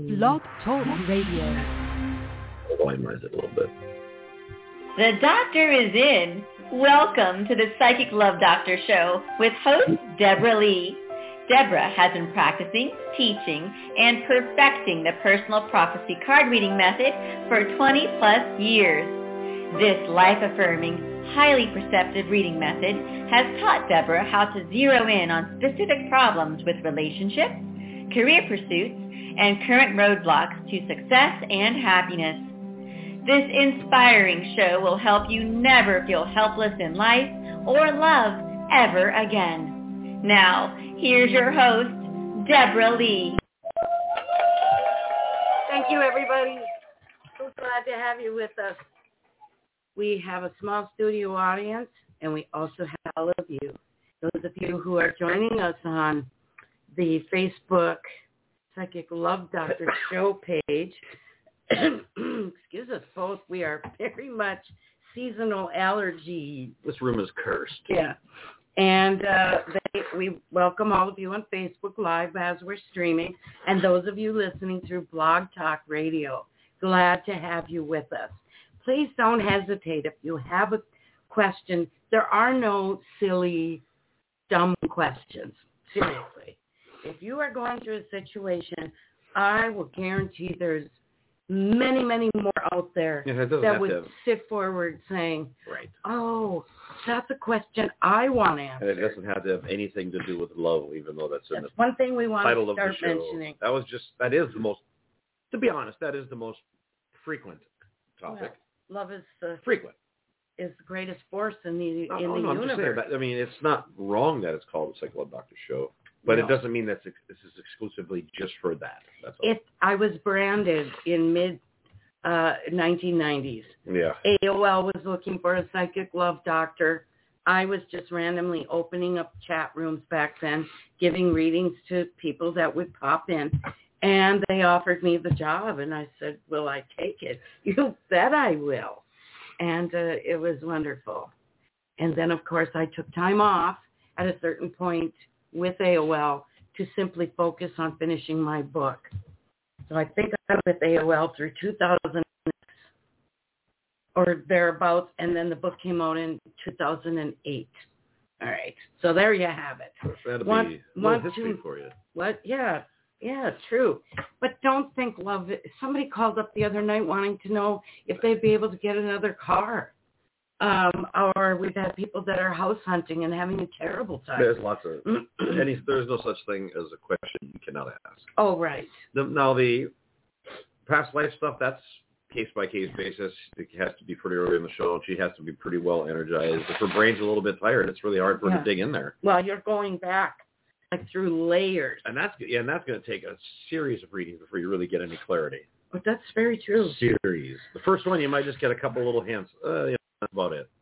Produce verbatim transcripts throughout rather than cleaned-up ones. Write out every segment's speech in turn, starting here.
Blog Talk Radio. Volumize it a little bit. The doctor is in. Welcome to the Psychic Love Doctor Show with host Deborah Lee. Deborah has been practicing, teaching, and perfecting the personal prophecy card reading method for twenty plus years. This life-affirming, highly perceptive reading method has taught Deborah how to zero in on specific problems with relationships, career pursuits, and current roadblocks to success and happiness. This inspiring show will help you never feel helpless in life or love ever again. Now, here's your host, Deborah Lee. Thank you, everybody. So glad to have you with us. We have a small studio audience, and we also have all of you. Those of you who are joining us on the Facebook Psychic Love Doctor Show page, excuse us, folks, we are very much seasonal allergy. This room is cursed. Yeah. And uh, they, we welcome all of you on Facebook Live as we're streaming, and those of you listening through Blog Talk Radio. Glad to have you with us. Please don't hesitate if you have a question. There are no silly, dumb questions. Seriously. If you are going through a situation, I will guarantee there's many, many more out there yeah, that would have... sit forward saying, right. oh, that's a question I want answered. And it doesn't have to have anything to do with love, even though that's, that's in the one thing we want title to start of the show. mentioning. That was just, that is the most, to be honest, that is the most frequent topic. Well, love is the frequent. Is the greatest force in the no, in no, the no, universe. I'm just saying, but, I mean, it's not wrong that it's called the Psychic Love Doctor Show. But no. It doesn't mean that this is exclusively just for that. That's all. It, I was branded in mid uh, nineteen nineties. Yeah. A O L was looking for a psychic love doctor. I was just randomly opening up chat rooms back then, giving readings to people that would pop in. And they offered me the job, and I said, will I take it? You bet I will. And uh, it was wonderful. And then, of course, I took time off at a certain point with A O L to simply focus on finishing my book. So I think I was with A O L through two thousand or thereabouts, and then the book came out in two thousand eight. All right. So there you have it. That'll want, be a little history to, for you. What? Yeah. Yeah, true. But don't think love. Somebody called up the other night wanting to know if they'd be able to get another car. Um, or we've had people that are house hunting and having a terrible time. There's lots of, any, there's no such thing as a question you cannot ask. Oh, right. The, now, the past life stuff, that's case-by-case basis. It has to be pretty early in the show, and she has to be pretty well energized. If her brain's a little bit tired, it's really hard for her yeah. to dig in there. Well, you're going back like through layers. And that's, yeah, and that's going to take a series of readings before you really get any clarity. But that's very true. Series. The first one, you might just get a couple little hints. Uh, you know, that's about it.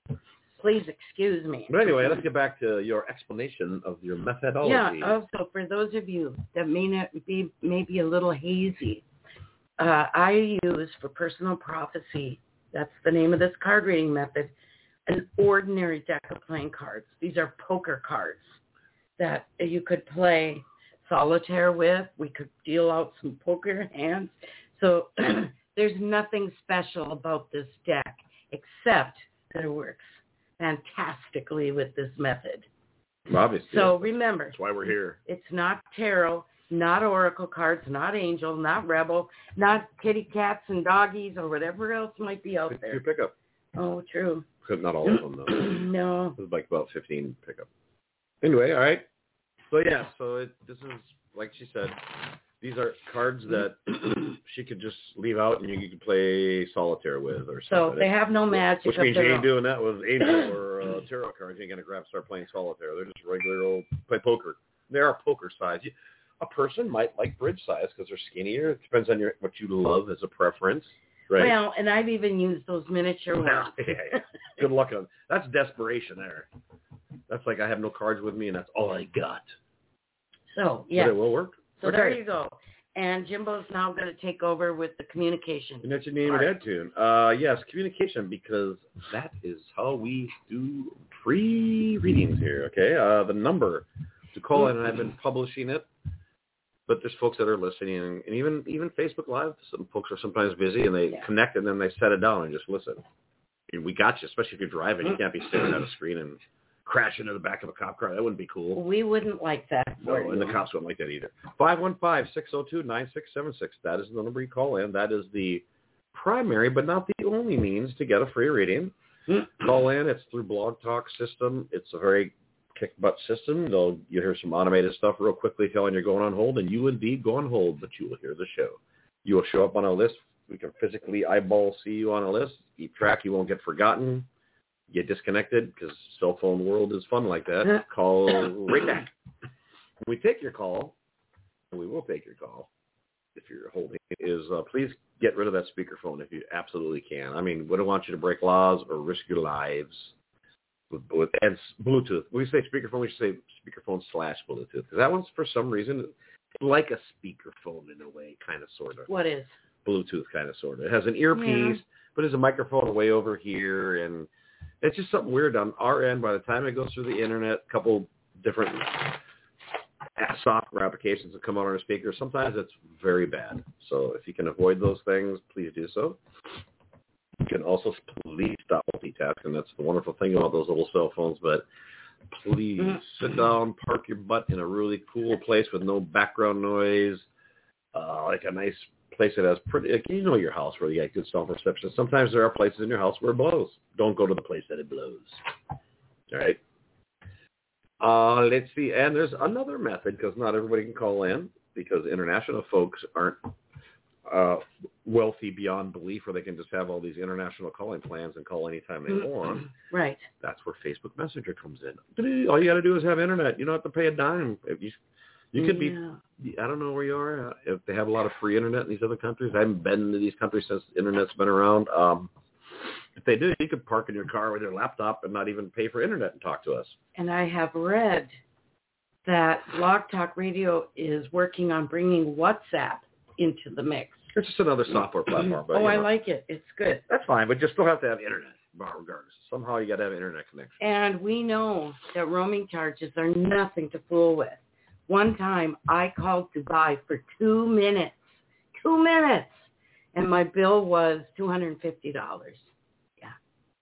Please excuse me. But anyway, let's get back to your explanation of your methodology. Yeah, also for those of you that may not be maybe a little hazy, uh, I use for personal prophecy, that's the name of this card reading method, an ordinary deck of playing cards. These are poker cards that you could play solitaire with. We could deal out some poker hands. So there's nothing special about this deck except that it works fantastically with this method. Obviously. So remember. That's why we're here. It's not tarot, not oracle cards, not angel, not rebel, not kitty cats and doggies or whatever else might be out Pick there. your pickup. Oh, true. Not all of them, though. No. There's like about fifteen pickup. Anyway, all right. So, yeah, so it, this is, like she said, these are cards that she could just leave out and you could play solitaire with or something. So they have no magic. Which means you ain't own. doing that with angel or uh, tarot cards. You ain't going to grab start playing solitaire. They're just regular old play poker. They are poker size. You, a person might like bridge size because they're skinnier. It depends on your what you love as a preference. Right? Well, and I've even used those miniature ones. yeah, yeah. Good luck on that's desperation there. That's like I have no cards with me and that's all I got. So, yeah. But it will work. So okay. there you go. And Jimbo's now going to take over with the communication. You know your name and that tune. Uh, yes, communication, because that is how we do free readings here, okay? Uh, the number to call in, and I've been publishing it. but there's folks that are listening, and, and even even Facebook Live, some folks are sometimes busy, and they Yeah. connect, and then they set it down and just listen. And we got you, especially if you're driving. You can't be staring at a screen and crash into the back of a cop car. That wouldn't be cool. We wouldn't like that. No, and the cops wouldn't like that either. five one five, six oh two, nine six seven six. That is the number you call in. That is the primary, but not the only means to get a free reading. Call in. It's through Blog Talk system. It's a very kick-butt system. They'll, you hear some automated stuff real quickly telling you're going on hold, and you indeed go on hold, but you will hear the show. You will show up on a list. We can physically eyeball see you on a list. Keep track. You won't get forgotten. Get disconnected because cell phone world is fun like that. Call right back. When we take your call, and we will take your call if you're holding, is uh, please get rid of that speakerphone if you absolutely can. I mean, we don't want you to break laws or risk your lives with, with and Bluetooth. When we say speakerphone, we should say speakerphone slash Bluetooth because that one's for some reason like a speakerphone in a way, kind of, sort of. What is? Bluetooth, kind of, sort of. It has an earpiece, yeah. but there's a microphone way over here, and it's just something weird on our end. By the time it goes through the internet, a couple different software applications that come out on a speaker, sometimes it's very bad. So if you can avoid those things, please do so. You can also please stop multitasking. That's the wonderful thing about those little cell phones. But please sit down, park your butt in a really cool place with no background noise, uh, like a nice place that has pretty, like, you know, your house where you get good sound reception. Sometimes there are places in your house where it blows. Don't go to the place that it blows. All right. Uh, let's see. And there's another method because not everybody can call in because international folks aren't uh, wealthy beyond belief where they can just have all these international calling plans and call anytime they want. Right. That's where Facebook Messenger comes in. All you got to do is have internet. You don't have to pay a dime. If you You could yeah. be, I don't know where you are, if they have a lot of free internet in these other countries. I haven't been to these countries since the internet's been around. Um, if they do, you could park in your car with your laptop and not even pay for internet and talk to us. And I have read that Blog Talk Radio is working on bringing WhatsApp into the mix. It's just another software platform. But, oh, I know, like it. It's good. That's fine, but you still have to have internet, regardless. Somehow you got to have internet connection. And we know that roaming charges are nothing to fool with. One time I called Dubai for two minutes, two minutes, and my bill was two hundred fifty dollars. Yeah.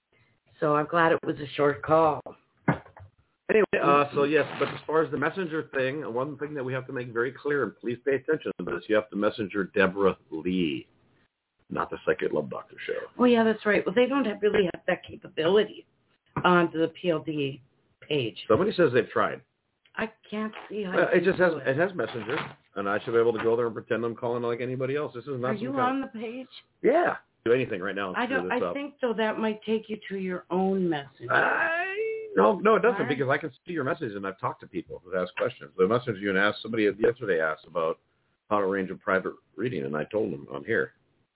So I'm glad it was a short call. Anyway, uh, so yes, but as far as the messenger thing, one thing that we have to make very clear, and please pay attention to this, you have to messenger Deborah Lee, not the Psychic Love Doctor show. Oh, yeah, that's right. Well, they don't have, really have that capability onto the P L D page. Somebody says they've tried. I can't see how. Uh, it just has it. it has Messenger, and I should be able to go there and pretend I'm calling like anybody else. This is not. Are you on of, the page? Yeah. Do anything right now. I don't. I up. think though that might take you to your own Messenger. I, no, no, it doesn't right. because I can see your messages and I've talked to people who ask questions. The message you asked somebody yesterday asked about how to arrange a private reading, and I told them I'm here.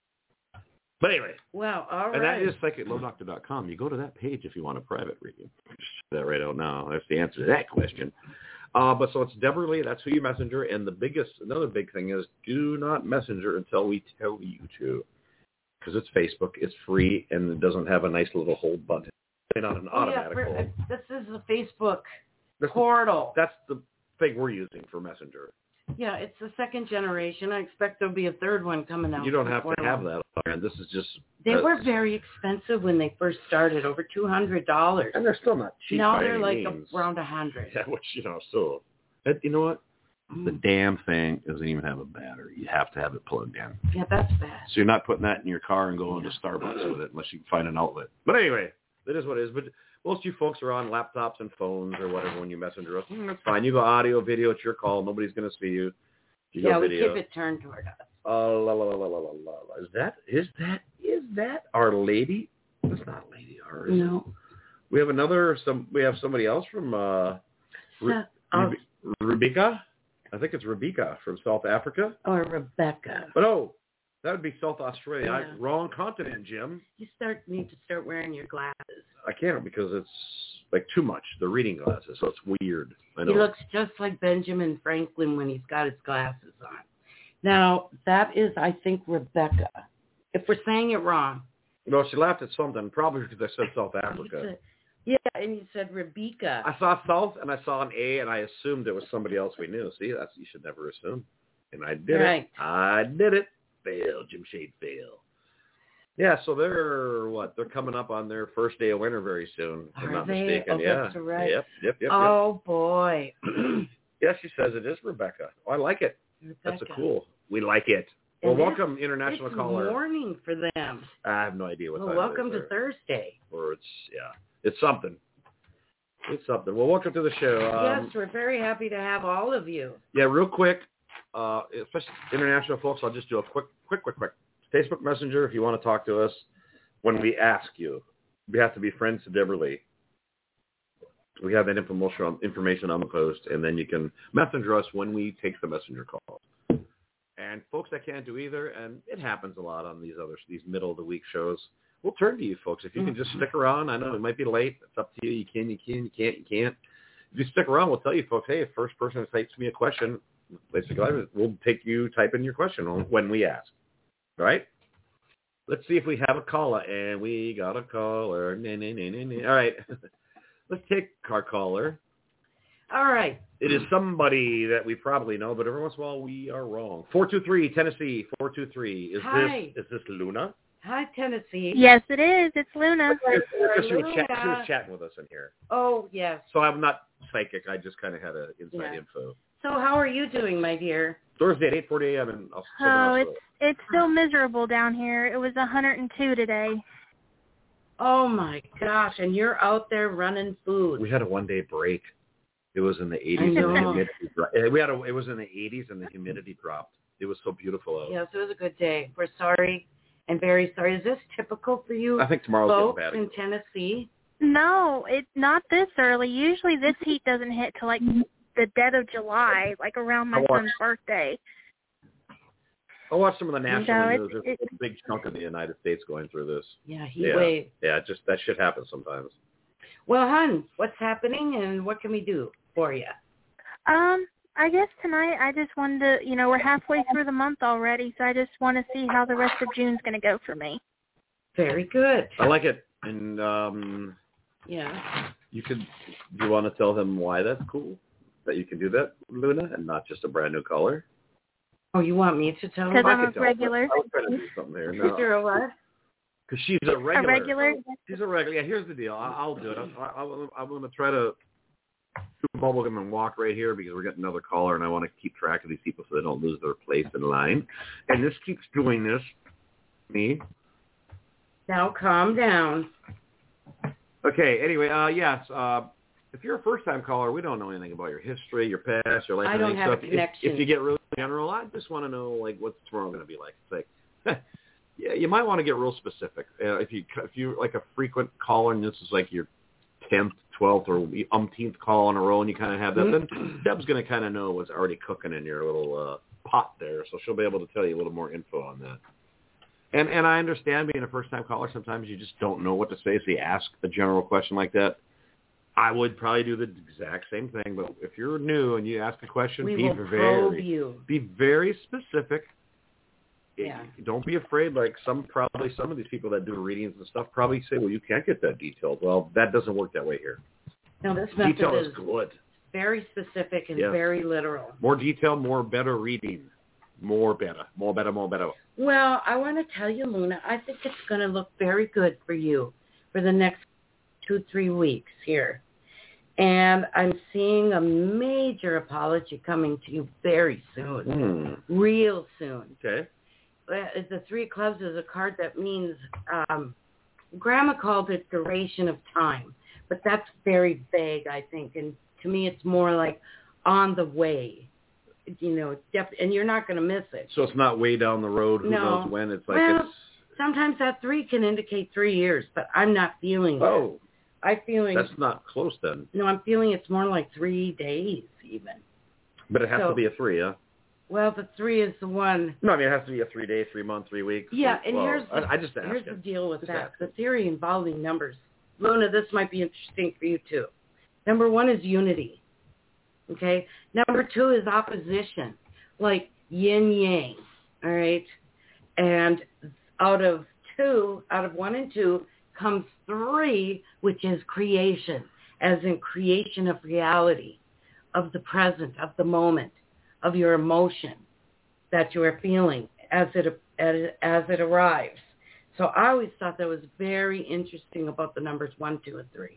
But anyway. Well, all right. And that is psychic love doctor dot com. You go to that page if you want a private reading. Just say that right out now. That's the answer to that question. Uh, but so it's Deborah Lee. That's who you messenger. And the biggest, another big thing is do not messenger until we tell you to. Because it's Facebook. It's free, and it doesn't have a nice little hold button. It's not an oh, automatic yeah, hold. This is the Facebook that's portal. The, that's the thing we're using for Messenger. Yeah, it's the second generation. I expect there'll be a third one coming out. You don't have to have that. And this is just... They uh, were very expensive when they first started, over two hundred dollars. And they're still not cheap. Now by they're any like means. around one hundred. Yeah, which, you know, still... You know what? Mm. The damn thing doesn't even have a battery. You have to have it plugged in. Yeah, that's bad. So you're not putting that in your car and going yeah. to Starbucks with it unless you can find an outlet. But anyway, it is what it is. But most of you folks are on laptops and phones or whatever when you messenger us. Mm, that's fine. You go audio, video, it's your call. Nobody's going to see you. you yeah, we video. keep it turned toward us. Uh, la, la, la, la, la, la, la. Is that, is that, is that Our Lady? That's not Lady R. No. It? We have another, some, we have somebody else from, uh, Re- oh. Rebecca? I think it's Rebecca from South Africa. Or Rebecca. But oh, that would be South Australia. Yeah. I, wrong continent, Jim. You start need to start wearing your glasses. I can't because it's like too much. The reading glasses, so it's weird. I know. He looks just like Benjamin Franklin when he's got his glasses on. Now, that is, I think, Rebecca. If we're saying it wrong. No, she laughed at something, probably because I said South Africa. Yeah, and you said Rebecca. I saw South, and I saw an A, and I assumed it was somebody else we knew. See, that's you should never assume. And I did Right. it. I did it. Fail, Jim Shade, fail. Yeah, so they're, what, they're coming up on their first day of winter very soon, if I'm Are not they? mistaken. Oh, yeah. that's right. Yep, yep, yep. Oh, boy. Yep. Yeah, she says it is Rebecca. Oh, I like it. Rebecca. That's a cool. We like it. Well, And welcome, it's, international it's caller. morning for them. I have no idea what Well, time welcome it is to there. Thursday. Or it's, yeah, it's something. It's something. Well, welcome to the show. Um, Yes, we're very happy to have all of you. Yeah, real quick, uh, especially international folks, I'll just do a quick, quick, quick, quick. Facebook Messenger, if you want to talk to us, when we ask you, we have to be friends to Deborah Lee. We have that information information on the post, and then you can messenger us when we take the messenger call. And folks that can't do either, and it happens a lot on these other these middle of the week shows, we'll turn to you folks. If you can just stick around, I know it might be late. It's up to you. You can, you can, you can't, you can't. If you stick around, we'll tell you folks, hey, if first person types me a question, basically, we'll take you type in your question when we ask. All right? Let's see if we have a caller, and we got a caller. Nah, nah, nah, nah, nah. All right. Let's take our caller. All right. It is somebody that we probably know, but every once in a while we are wrong. four two three, Tennessee, four two three. Is Hi. this is this Luna? Hi, Tennessee. Yes, it is. It's Luna. Because she, was Luna. chat, she was chatting with us in here. Oh, yes. So I'm not psychic. I just kind of had a inside Yeah. info. So how are you doing, my dear? Thursday at eight forty a.m. in Southern Oh, it's Australia. it's still miserable down here. It was one hundred two today. Oh, my gosh. And you're out there running food. We had a one-day break. It was in the eighties I and the know. humidity dropped. We had a, it was in the eighties and the humidity dropped. It was so beautiful out. Yes, it was a good day. We're sorry and very sorry. Is this typical for you I think tomorrow's folks getting bad. in Tennessee? No, it's not this early. Usually this heat doesn't hit till like the dead of July, like around my I watched- son's birthday. I watched some of the national No, news. it's- There's it's- a big chunk of the United States going through this. Yeah, heat Yeah. wave. Yeah, just that shit happens sometimes. Well, hon, what's happening and what can we do for you? Um, I guess tonight I just wanted to, you know, we're halfway through the month already, so I just want to see how the rest of June's going to go for me. Very good. I like it. And um, Yeah. you could, do you want to tell them why that's cool? That you can do that, Luna, and not just a brand new color? Oh, you want me to tell Because them? I'm I a could tell. regular. I was trying to do something here. No. You're a what? Because she's a regular. A regular? She's a regular. Yeah, here's the deal. I, I'll do it. I, I, I'm going to try to do bubblegum and walk right here because we're getting another caller, and I want to keep track of these people so they don't lose their place in line. And this keeps doing this. Me. Now calm down. Okay. Anyway, uh, yes. Uh, if you're a first-time caller, we don't know anything about your history, your past, your life. I don't anything. have so a if, connection. If, if you get really general, I just want to know like what's tomorrow going to be like. It's like, yeah, you might want to get real specific. Uh, if you if you like a frequent caller, and this is like your tenth, twelfth, or umpteenth call in a row, and you kind of have that, then Deb's going to kind of know what's already cooking in your little uh, pot there, so she'll be able to tell you a little more info on that. And and I understand being a first-time caller, sometimes you just don't know what to say, so you ask a general question like that. I would probably do the exact same thing, but if you're new and you ask a question, We be will probe very you. be very specific. Yeah. Don't be afraid. Like some probably some of these people that do readings and stuff probably say, well, you can't get that detailed. Well, that doesn't work that way here. No, this method Detail is is good. very specific and Yes. very literal. More detail, more better reading. More better. More better, more better. Well, I want to tell you, Luna, I think it's going to look very good for you for the next two, three weeks here. And I'm seeing a major apology coming to you very soon, Hmm. real soon. Okay. Uh, The Three of Clubs is a card that means, um, Grandma called it duration of time, but that's very vague, I think. And to me, it's more like on the way, you know, def- and you're not going to miss it. So it's not way down the road. Who No. knows when? It's like Well, it's. Sometimes that three can indicate three years, but I'm not feeling that. Oh, I'm feeling, that's not close then. no, I'm feeling it's more like three days even. But it has So- to be a three, huh? Well, the three is the one. No, I mean it has to be a three day, three month, three weeks. Yeah, and Well, here's the, I, I just asked here's the it. deal with Just that. ask The it. theory involving numbers. Luna, this might be interesting for you too. Number one is unity. Okay? Number two is opposition, like yin yang. All right? And out of two, out of one and two, comes three, which is creation, as in creation of reality, of the present, of the moment, of your emotion. that you are feeling as it as, as it arrives. So I always thought that was very interesting about the numbers one, two, and three.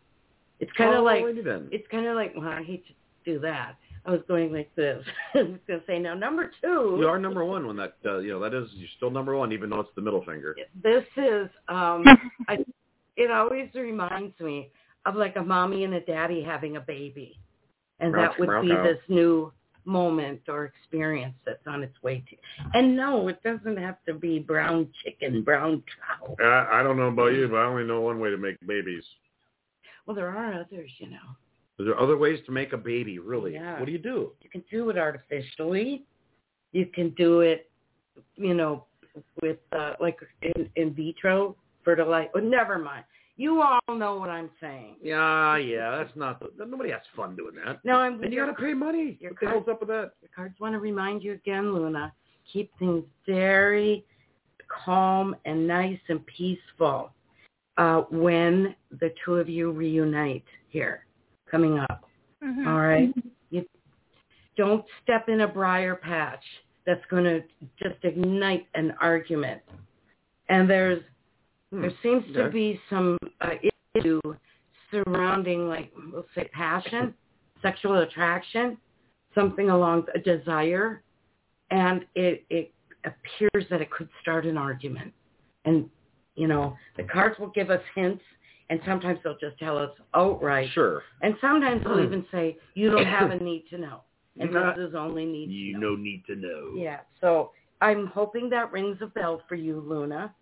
It's kind of oh, like then. it's kind of like well, I hate to do that. I was going like this. I was going to say now number two. You are number one when that uh, you know that is you're still number one even though it's the middle finger. This is um, I, it always reminds me of like a mommy and a daddy having a baby, and that would be this new moment or experience that's on its way to. And no, it doesn't have to be brown chicken, brown cow. I, I don't know about you, but I only know one way to make babies. Well, there are others, you know. Are there other ways to make a baby, really? Yeah. What do you do? You can do it artificially. You can do it, you know, with uh, like in, in vitro fertilizer. Oh, never mind. You all know what I'm saying. Yeah, yeah, that's not. The, nobody has fun doing that. No, I'm. And you got to pay money. Your what the hell's up with that? Your cards want to remind you again, Luna. Keep things very calm and nice and peaceful uh, when the two of you reunite here, coming up. Mm-hmm. All right? You don't step in a briar patch that's going to just ignite an argument. And there's Hmm. there seems to Okay. be some uh, issue surrounding, like, we'll say passion, sexual attraction, something along a desire, and it, it appears that it could start an argument. And, you know, the cards will give us hints, and sometimes they'll just tell us outright. Sure. And sometimes they'll even say, you don't have a need to know. And Not, this is only need you to know. no need to know. Yeah, so I'm hoping that rings a bell for you, Luna.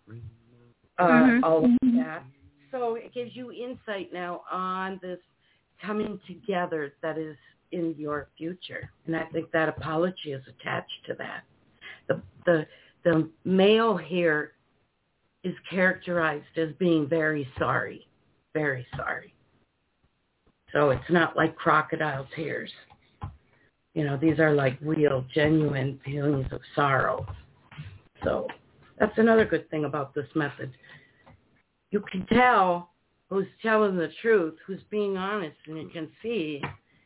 Uh, Mhm. all of that. So it gives you insight now on this coming together that is in your future. And I think that apology is attached to that. The the the male here is characterized as being very sorry. Very sorry. So it's not like crocodile tears. You know, these are like real, genuine feelings of sorrow. So that's another good thing about this method. You can tell who's telling the truth, who's being honest, and you can see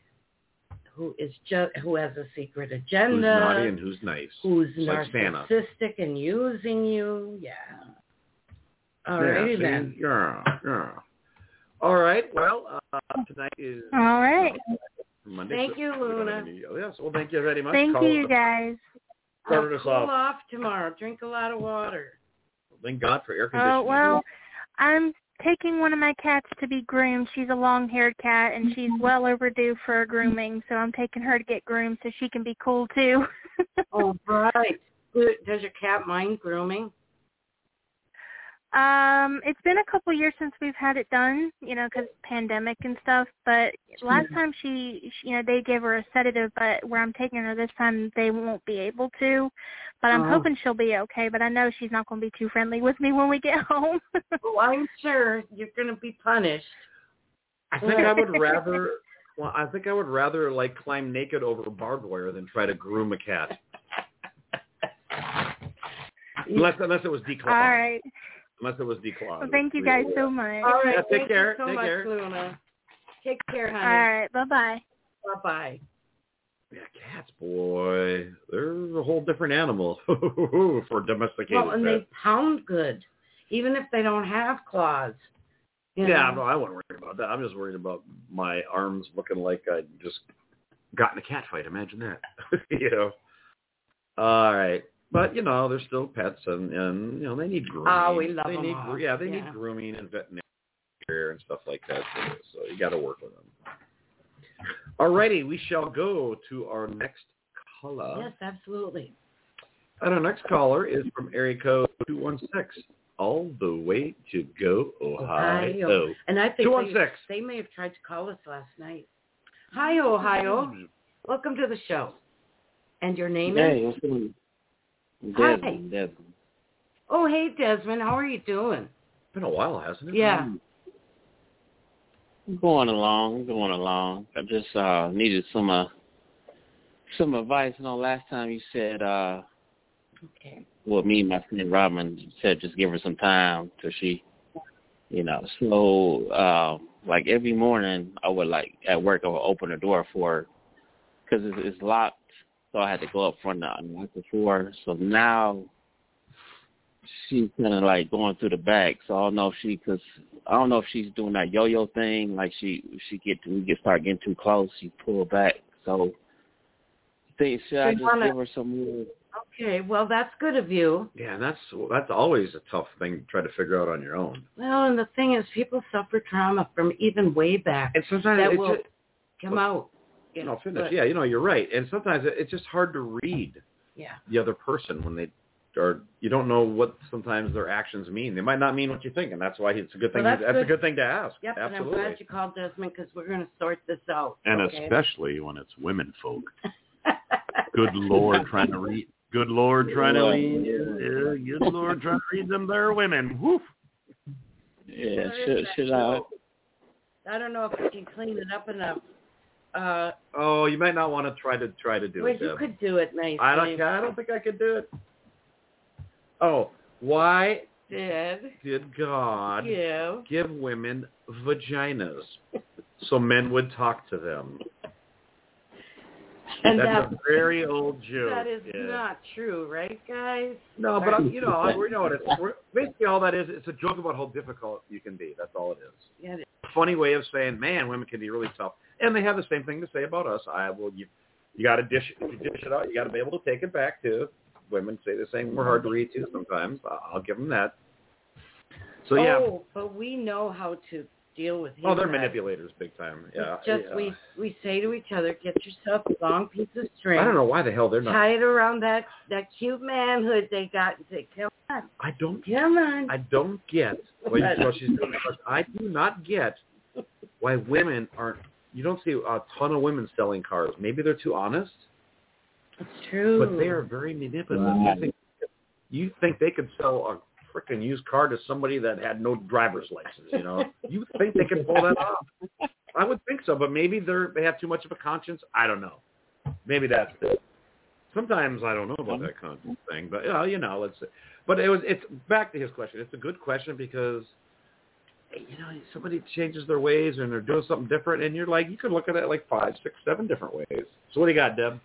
who is just who has a secret agenda, Who's naughty and who's nice. who's like Santa. narcissistic and using you. Yeah. All righty yeah, see? then. Yeah, yeah. All right. Well, uh, tonight is All right. Monday. Thank so you, we don't have Luna. any- oh, yes. Well, thank you very much. Thank Call you, you us- guys. started I'll us cool off. off tomorrow. Drink a lot of water. Thank God for air conditioning. Oh, well, I'm taking one of my cats to be groomed. She's a long-haired cat, and she's well overdue for a grooming, so I'm taking her to get groomed so she can be cool, too. Oh, right. Does your cat mind grooming? Um, it's been a couple years since we've had it done, you know, because pandemic and stuff. But last time she, she, you know, they gave her a sedative, but where I'm taking her this time, they won't be able to. But I'm Oh. hoping she'll be okay. But I know she's not going to be too friendly with me when we get home. Well, I'm sure you're going to be punished. I think I would rather. Well, I think I would rather like climb naked over barbed wire than try to groom a cat. unless unless it was declawed. All right. Unless it was declawed. Well, thank you guys so much. All right. Yeah, take Thank care. you so Take much, care. Luna. Take care, honey. All right. Bye-bye. Bye-bye. Yeah, cats, boy, they're a whole different animal for domesticated Well, and pets. they pound good, even if they don't have claws. You Yeah, know? no, I wasn't worried about that. I'm just worried about my arms looking like I just got in a cat fight. Imagine that. you know. All right. But, you know, they're still pets, and, and you know, they need grooming. Oh, we love they them need, all. Yeah, they Yeah. need grooming and veterinary care and stuff like that, too. So you got to work with them. All righty. We shall go to our next caller. Yes, absolutely. And our next caller is from area code two one six, all the way to go, Ohio. Ohio. And I think two one six. they, they may have tried to call us last night. Hi, Ohio. Welcome to the show. And your name Hey, is? what's going on? Hi. Desmond, Desmond. Oh, hey, Desmond. How are you doing? Been a while, hasn't it? Yeah. Going along, going along. I just uh needed some uh some advice. You know, last time you said uh Okay. well me and my friend Robin said just give her some time till she you know, so uh like every morning I would like at work I would open the door for her because it's, it's locked so I had to go up front to unlock it for her. So now she's kind of like going through the back. So I don't know if she, cause I don't know if she's doing that yo-yo thing. Like she, she get to, we get start getting too close, she pull back. So think should I just wanna, give her some more? Okay, well that's good of you. Yeah, and that's that's always a tough thing to try to figure out on your own. Well, and the thing is, people suffer trauma from even way back. And sometimes that it will just, come out. You know, finish. Yeah, you know, you're right. And sometimes it, it's just hard to read yeah. the other person when they are. You don't know what sometimes their actions mean. They might not mean what you think, and that's why it's a good thing. Well, that's that's good. a good thing to ask. Yep, absolutely. and I'm glad you called, Desmond, because we're going to sort this out. And okay? especially when it's women folk. Good Lord, trying to read. Good Lord, trying to read. Yeah, good Lord, trying to read them there women. Woof. Yeah, should should I? I don't know if we can clean it up enough. Uh, oh, you might not want to try to try to do well, it. you Deb. could do it nicely. I don't. I don't think I could do it. Oh, why did did God give, give women vaginas so men would talk to them? And that's, that's a very old joke. That is yeah. not true, right, guys? No, but I'm, you know, we know what it's. We're, basically, all that is, it's a joke about how difficult you can be. That's all it is. Yeah, it is. A funny way of saying, man, women can be really tough, and they have the same thing to say about us. I will. You, you got to dish, if you dish it out. You got to be able to take it back too. Women say the same. We're hard to read too sometimes. I'll give them that. So yeah. Oh, but we know how to deal with him. Oh, they're manipulators big time. Yeah. It's just yeah. we we say to each other, get yourself a long piece of string. I don't know why the hell they're not. Tie it around that that cute manhood they got and say, come on. I don't. Come on. I don't get what she's doing. I do not get why women aren't. You don't see a ton of women selling cars. Maybe they're too honest. It's true. But they are very manipulative. You think, you think they could sell a freaking used car to somebody that had no driver's license, you know? You think they can pull that off? I would think so, but maybe they're they have too much of a conscience. I don't know. Maybe that's it. Sometimes I don't know about that conscience thing, but uh, you know, let's. But it was. It's back to his question. It's a good question because, you know, somebody changes their ways and they're doing something different, and you're like, you could look at it like five, six, seven different ways. So what do you got, Deb?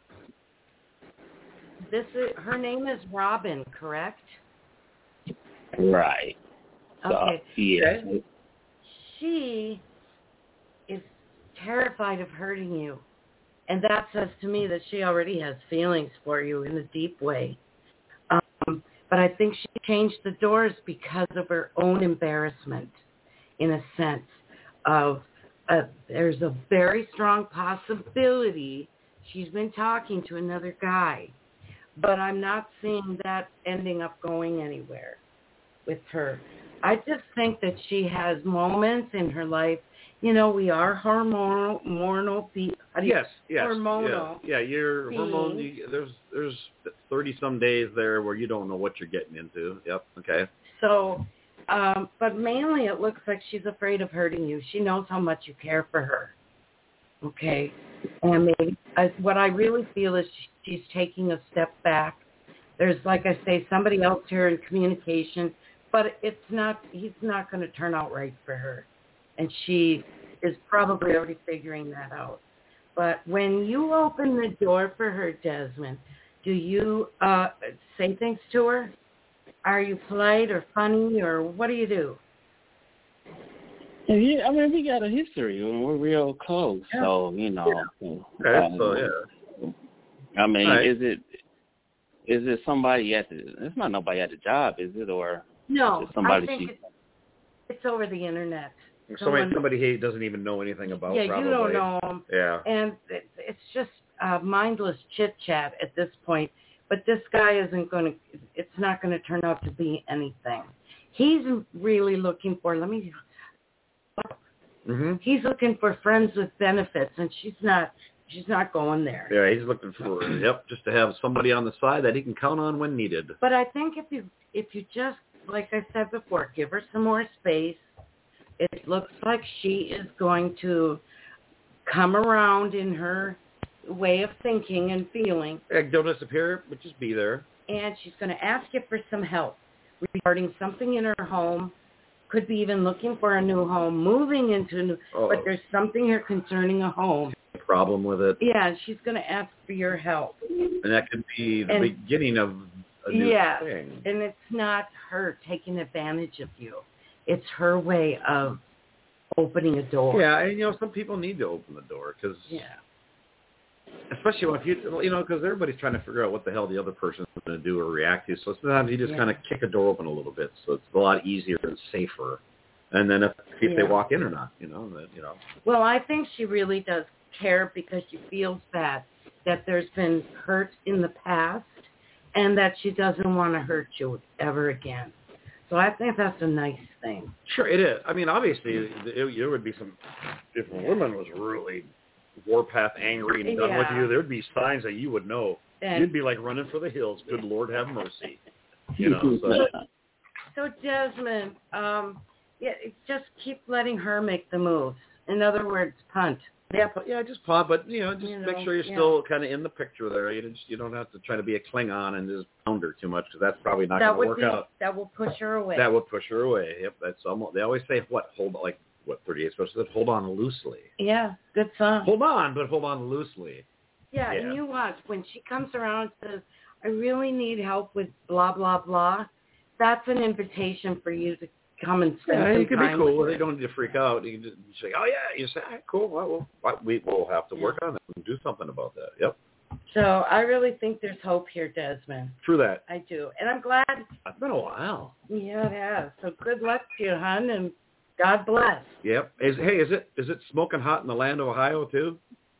This is her name is Robin, correct? Right. Okay. So, yeah. She is terrified of hurting you. And that says to me that she already has feelings for you in a deep way. Um, but I think she changed the doors because of her own embarrassment, in a sense of uh, there's a very strong possibility she's been talking to another guy. But I'm not seeing that ending up going anywhere with her. I just think that she has moments in her life. You know, we are hormonal, hormonal. Yes, yes, hormonal. Yeah, yeah you're hormone. You, there's there's thirty some days there where you don't know what you're getting into. Yep. Okay. So, um, but mainly it looks like she's afraid of hurting you. She knows how much you care for her. Okay. And maybe I, what I really feel is she's taking a step back. There's, like I say, somebody else here in communication, but it's not. He's not going to turn out right for her, and she is probably already figuring that out. But when you open the door for her, Desmond, do you uh, say things to her? Are you polite or funny, or what do you do? Yeah, I mean, we got a history. We're real close, yeah. so, you know. Yeah. Okay, um, so, yeah. I mean, right. is it is it somebody at the, it's not nobody at the job, is it, or no, is it somebody I think she, it's, it's over the Internet. Somebody, Someone, somebody he doesn't even know anything about, yeah, probably. you don't know them. Yeah. And it, it's just uh, mindless chit-chat at this point. But this guy isn't going to, it's not going to turn out to be anything. He's really looking for, let me, Mm-hmm. he's looking for friends with benefits, and she's not, she's not going there. Yeah, he's looking for, yep, just to have somebody on the side that he can count on when needed. But I think if you, if you just, like I said before, give her some more space, it looks like she is going to come around in her way of thinking and feeling. Yeah, don't disappear, but just be there. And she's going to ask you for some help regarding something in her home. Could be even looking for a new home, moving into a new, Uh-oh. but there's something here concerning a home problem with it. Yeah, she's going to ask for your help. And that could be the And, beginning of a new yeah, thing. And it's not her taking advantage of you. It's her way of opening a door. Yeah, and, you know, some people need to open the door because, yeah. especially when if you, you know, because everybody's trying to figure out what the hell the other person's going to do or react to. So sometimes you just Yeah. kind of kick a door open a little bit, so it's a lot easier and safer. And then if, see if Yeah. they walk in or not, you know, that, you know. Well, I think she really does care because she feels bad that there's been hurt in the past and that she doesn't want to hurt you ever again. So I think that's a nice thing. Sure, it is. I mean, obviously, it, there would be some, if a woman was really warpath angry and done with Yeah. you, there would be signs that you would know. And You'd be like running for the hills. Good Lord, have mercy. You know, so. so Desmond, um, yeah, just keep letting her make the moves. In other words, punt. Yeah, but, yeah, just pop, but you know, just You know, make sure you're yeah. still kind of in the picture there. You just you don't have to try to be a Klingon and just pound her too much because that's probably not That going to would work be, out. that will push her away. That would push her away. Yep, that's almost. They always say what hold like what thirty-eight special said hold on loosely. Yeah, good song. Hold on, but hold on loosely. Yeah, Yeah. and you watch when she comes around and says, "I really need help with blah blah blah." That's an invitation for you to come and spend Yeah, some you can be time cool. with They her. don't need to freak out. You can just say, "Oh yeah," you say, "All right, cool. Well, we'll we will have to work on that and do something about that." Yep. So I really think there's hope here, Desmond. True that. I do, and I'm glad. It's been a while. Yeah, it has. So good luck to you, hon, and God bless. Yep. Is, hey, is it is it smoking hot in the land of Ohio too?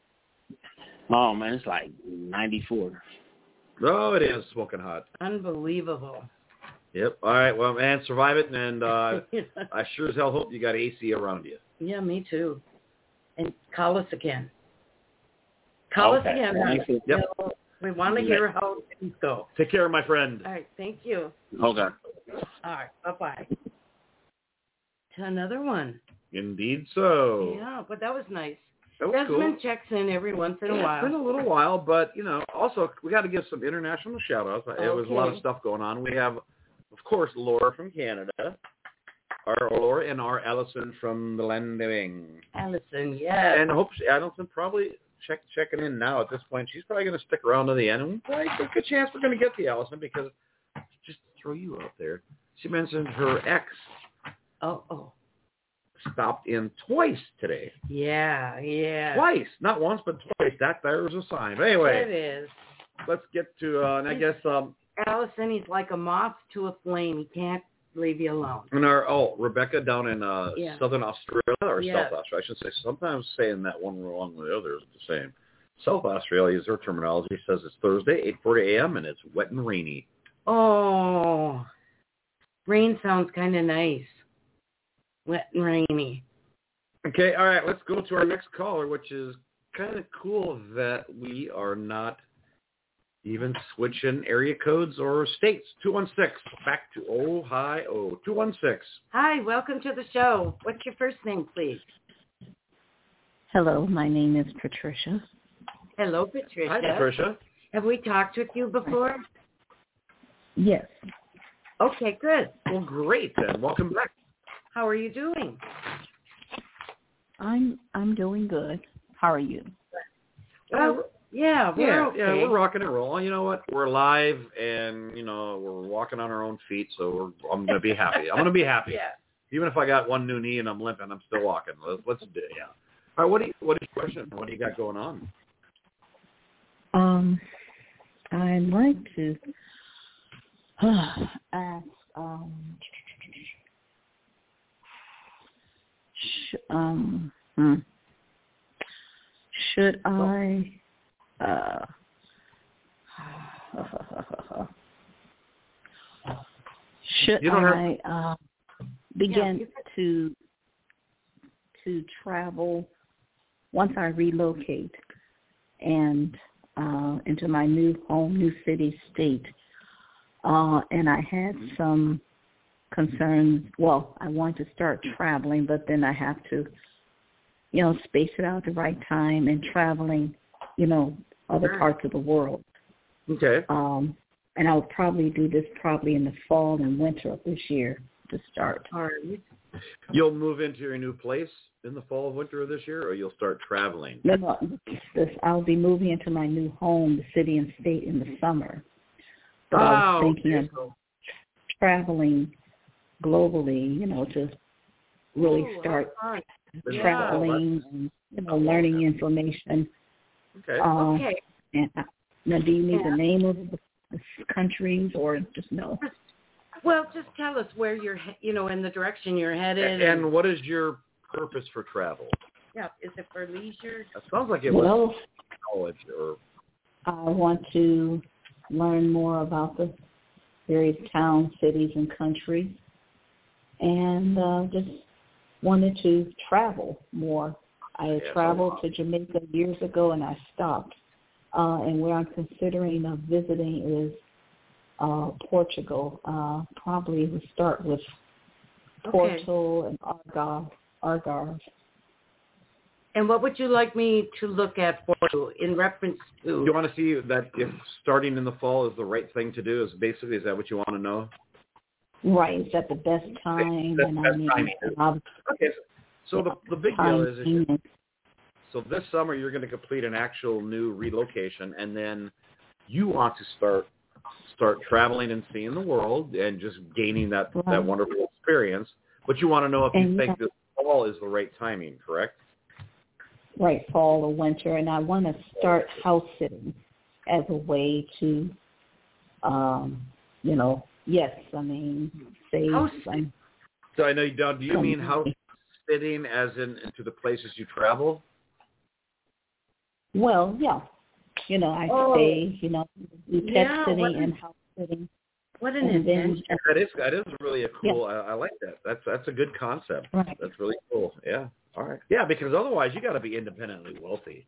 Oh man, it's like ninety-four. Oh, it is smoking hot. Unbelievable. Yep. All right. Well, man, survive it, and uh, I sure as hell hope you got A C around you. Yeah, me too. And call us again. Call Okay. us again. Thank hon. you. Yep. So we want to hear how things go. Take care, my friend. All right. Thank you. Okay. All right. Bye-bye. To another one. Indeed so. Yeah, but that was nice. That was Desmond cool. checks in every once in a Yeah, while. It's been a little while, but, you know, also we got to give some international shout-outs. There was a lot of Okay. stuff going on. We have, of course, Laura from Canada, our Laura and our Allison from the Landing. Allison, yes. And I hope she, Allison probably check, checking in now at this point. She's probably going to stick around to the end. And probably a good chance we're going to get the Allison because, just throw you out there, she mentioned her ex Oh, oh. stopped in twice today. Yeah, yeah. Twice. Not once, but twice. That there was a sign. But anyway. It is. Let's get to, uh, and I guess, um, Allison, he's like a moth to a flame. He can't leave you alone. and our, oh, Rebecca down in uh, Yeah. Southern Australia, or Yes. South Australia, I should say. Sometimes saying that one wrong with the other is the same. South Australia is their terminology. It says it's Thursday, eight forty a.m., and it's wet and rainy. Oh, rain sounds kind of nice. Wet and rainy. Okay, all right, let's go to our next caller, which is kind of cool that we are not even switching area codes or states. two one six, back to Ohio. two one six. Hi, welcome to the show. What's your first name, please? Hello, my name is Patricia. Hello, Patricia. Hi, Patricia. Have we talked with you before? Yes, Okay, good. Well, great, then. Welcome back. How are you doing? I'm I'm doing good. How are you? Well, yeah, we're Yeah, okay. yeah, we're rocking and rolling. You know what? We're live, and you know we're walking on our own feet. So we're, I'm gonna be happy. I'm gonna be happy. Yeah. Even if I got one new knee and I'm limping, I'm still walking. Let's, let's do it. Yeah. All right. What do you, what is your question? What do you got going on? Um, I'd like to uh, ask. Um, sh- um, hmm. Should I? Uh, should You don't I uh, begin Yeah, to to travel once I relocate and uh, into my new home, new city, state? Uh, and I had some concerns. Well, I want to start traveling, but then I have to, you know, space it out at the right time and traveling, you know, other parts of the world. Okay. Um, and I'll probably do this probably in the fall and winter of this year to start. All right. You'll move into your new place in the fall, winter of this year, or you'll start traveling? No, no. This, I'll be moving into my new home, the city and state, in the summer. So oh, I was thinking okay. of traveling globally, you know, to really Ooh, start fun. traveling yeah. and, you know, learning information. Okay. Uh, Okay. And uh, now, do you need Yeah. the name of the, the countries or just no? Well, just tell us where you're, he- you know, in the direction you're headed. And, and what is your purpose for travel? yeah, is it for leisure? It sounds like it was Well, college or I want to learn more about the various towns, cities, and countries, and uh, just wanted to travel more. I had Yeah, traveled so- to Jamaica years ago, and I stopped. Uh, and where I'm considering of visiting is uh, Portugal. Uh, probably would start with Okay. Porto and Algarve. Algarve. And what would you like me to look at for you in reference to? you want to see that if starting in the fall is the right thing to do? Is basically is that what you want to know? Right, it's at the best time, That's and I best mean, timing. and I'll- Okay. So the the big deal is, is you- timing. so this summer you're going to complete an actual new relocation, and then you want to start start traveling and seeing the world and just gaining that Right. that wonderful experience. But you want to know if you And think yeah. this fall is the right timing, correct? right, fall or winter, and I want to start house sitting as a way to, um, you know, yes, I mean, save House some. So I know you don't. Do you some mean house money. sitting as in to the places you travel? Well, yeah, you know, I Oh. stay, you know, do pet Yeah, sitting what and is- house sitting, What an and then adventure. That is that is really a cool. I, I like that. That's that's a good concept. right, That's really cool. Yeah. All right. Yeah, because otherwise you got to be independently wealthy.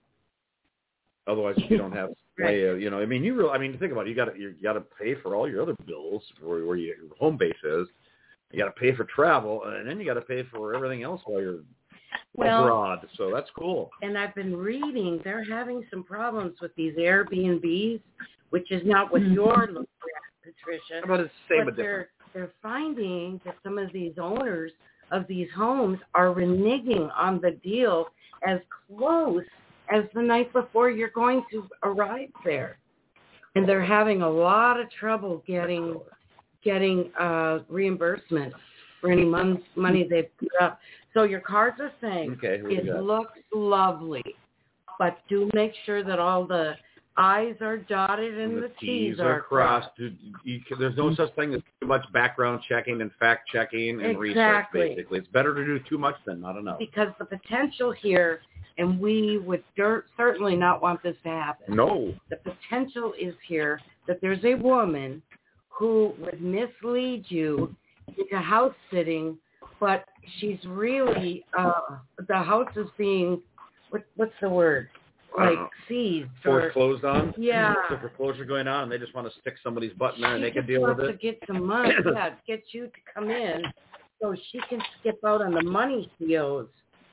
Otherwise, if you don't have way, of, you know, I mean, you really, I mean, think about it. You got to you got to pay for all your other bills where where your home base is. You got to pay for travel, and then you got to pay for everything else while you're Well, abroad. So that's cool. and I've been reading they're having some problems with these Airbnbs, which is not what Mhm. you're looking at, Patricia. How about it's the same But but different? they're they're finding that some of these owners of these homes are reneging on the deal as close as the night before you're going to arrive there, and they're having a lot of trouble getting getting uh, reimbursement for any mon- money they put up. So your cards are saying Okay, who we it got? looks lovely, but do make sure that all the I's are dotted and, And the T's are crossed. crossed. Dude, you can, there's no such thing as too much background checking and fact checking and Exactly. research. Basically, it's better to do too much than not enough. Because the potential here, and we would cer- certainly not want this to happen. No. The potential is here that there's a woman who would mislead you into house sitting, but she's really uh, the house is being what, what's the word? Like Uh, seized or Foreclosed on? Yeah. There's a foreclosure going on, and they just want to stick somebody's butt in there and she they can just deal with wants it. to get some money. Yeah, get you to come in so she can skip out on the money she owes.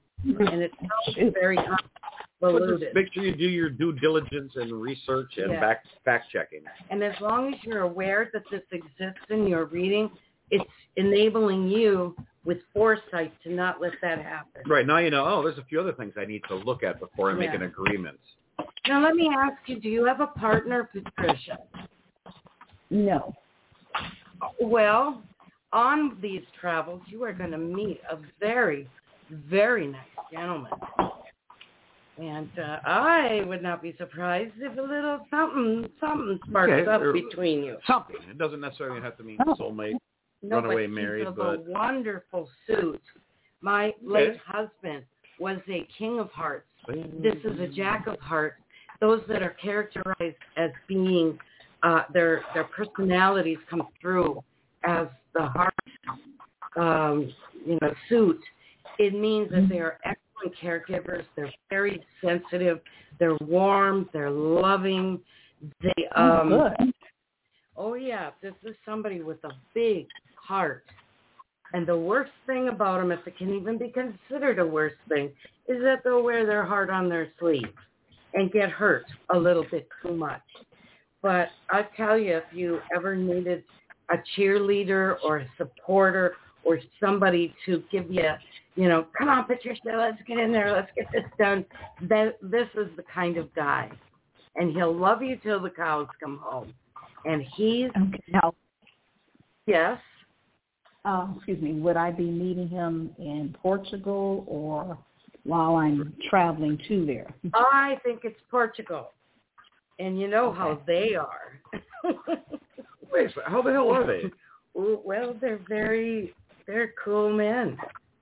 And it sounds very But convoluted. just make sure you do your due diligence and research and Yeah. back fact checking. And as long as you're aware that this exists in your reading, it's enabling you with foresight to not let that happen. Right, now you know, oh, there's a few other things I need to look at before I make Yeah. an agreement. Now let me ask you, do you have a partner, Patricia? no, Well, on these travels, you are going to meet a very, very nice gentleman. And uh, I would not be surprised if a little something, something sparks Okay, up er, between you. Something. It doesn't necessarily have to mean Oh. soulmate. No, runaway but married, he's of but- a wonderful suit. My late husband was a king of hearts. This is a jack of hearts. Those that are characterized as being, uh, their their personalities come through as the heart, um, you know, suit. It means that they are excellent caregivers. They're very sensitive. They're warm. They're loving. They um. oh, good. Oh, yeah, this is somebody with a big heart. And the worst thing about them, if it can even be considered a worst thing, is that they'll wear their heart on their sleeve and get hurt a little bit too much. But I tell you, if you ever needed a cheerleader or a supporter or somebody to give you, you know, come on, Patricia, let's get in there, let's get this done. That this is the kind of guy, and he'll love you till the cows come home. And he's okay. Now, yes. Uh, excuse me. Would I be meeting him in Portugal or while I'm traveling to there? I think it's Portugal, and you know okay. how they are. Wait, how the hell are they? Well, they're very, they're cool men.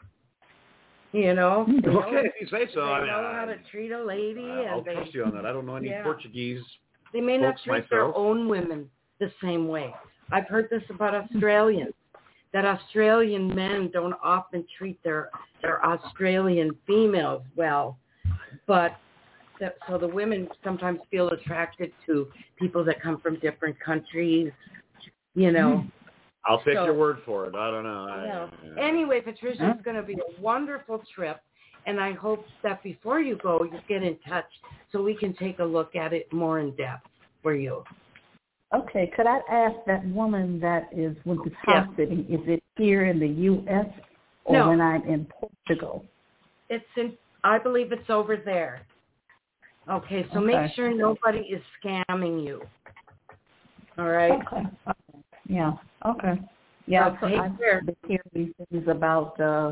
You know. They okay, know, if you say so. They I mean, know how to treat a lady. Uh, I'll and they, trust you on that. I don't know any yeah. Portuguese. They may not folks treat myself. their own women the same way. I've heard this about Australians, that Australian men don't often treat their their Australian females well, but that, so the women sometimes feel attracted to people that come from different countries, you know. I'll take so, your word for it. I don't know. I, well, yeah. Anyway, Patricia, it's going to be a wonderful trip, and I hope that before you go, you get in touch so we can take a look at it more in depth for you. Okay, could I ask that woman that is with this house yeah. sitting, is it here in the U S or no. when I'm in Portugal? It's in, I believe it's over there. Okay, so okay. make sure nobody is scamming you. All right? Okay. Yeah, okay. Yeah, so take I've care. been hearing things about uh,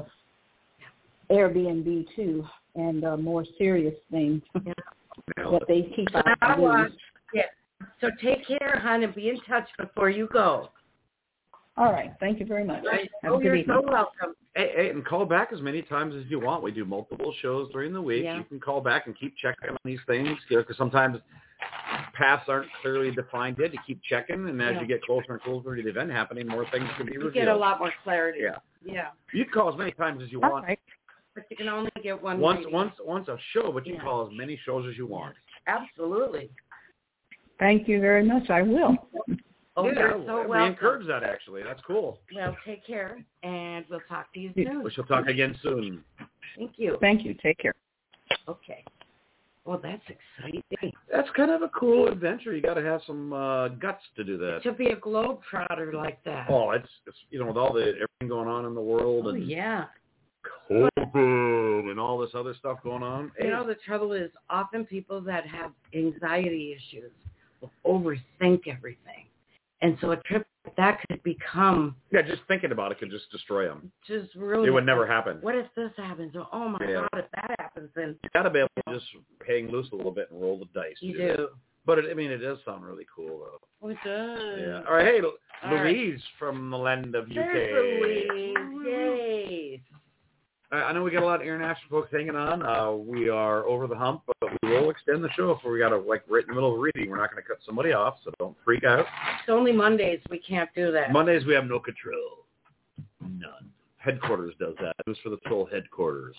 Airbnb, too, and uh, more serious things yeah. that they keep so out of the news. Yeah. So take care, hon, and be in touch before you go. All right. Thank you very much. Right. Have oh, a good you're evening. so welcome. Hey, hey, and call back as many times as you want. We do multiple shows during the week. Yeah. You can call back and keep checking on these things because sometimes paths aren't clearly defined yet. You keep checking, and as yeah. you get closer and closer to the event happening, more things can be you revealed. get a lot more clarity. Yeah. Yeah. You can call as many times as you All want. right. But you can only get one. Once, reading. once, once a show, but you yeah. can call as many shows as you want. Absolutely. Thank you very much. I will. Oh, yeah, you're so we welcome. encourage that, actually. That's cool. Well, take care, and we'll talk to you soon. We shall talk again soon. Thank you. Thank you. Take care. Okay. Well, that's exciting. That's kind of a cool adventure. You got to have some uh, guts to do that. To be a globetrotter like that. Oh, it's, it's you know with all the everything going on in the world Oh, and yeah. COVID and all this other stuff going on. You know, the trouble is often people that have anxiety issues will overthink everything. And so a trip like that could become... Yeah, just thinking about it could just destroy them. Just really... It would never happen. What if this happens? Oh, my yeah. God, if that happens, then... You got to be able to just hang loose a little bit and roll the dice. You do. do. But, it, I mean, it does sound really cool, though. Oh, it does. Yeah. All right, hey, All Louise right. from the land of U K. There's Louise. Yay. I know we got a lot of international folks hanging on. Uh, we are over the hump, but we will extend the show if we got to, like, right in the middle of a reading. We're not going to cut somebody off, so don't freak out. It's only Mondays. We can't do that. Mondays we have no control. None. Headquarters does that. It was for the full headquarters.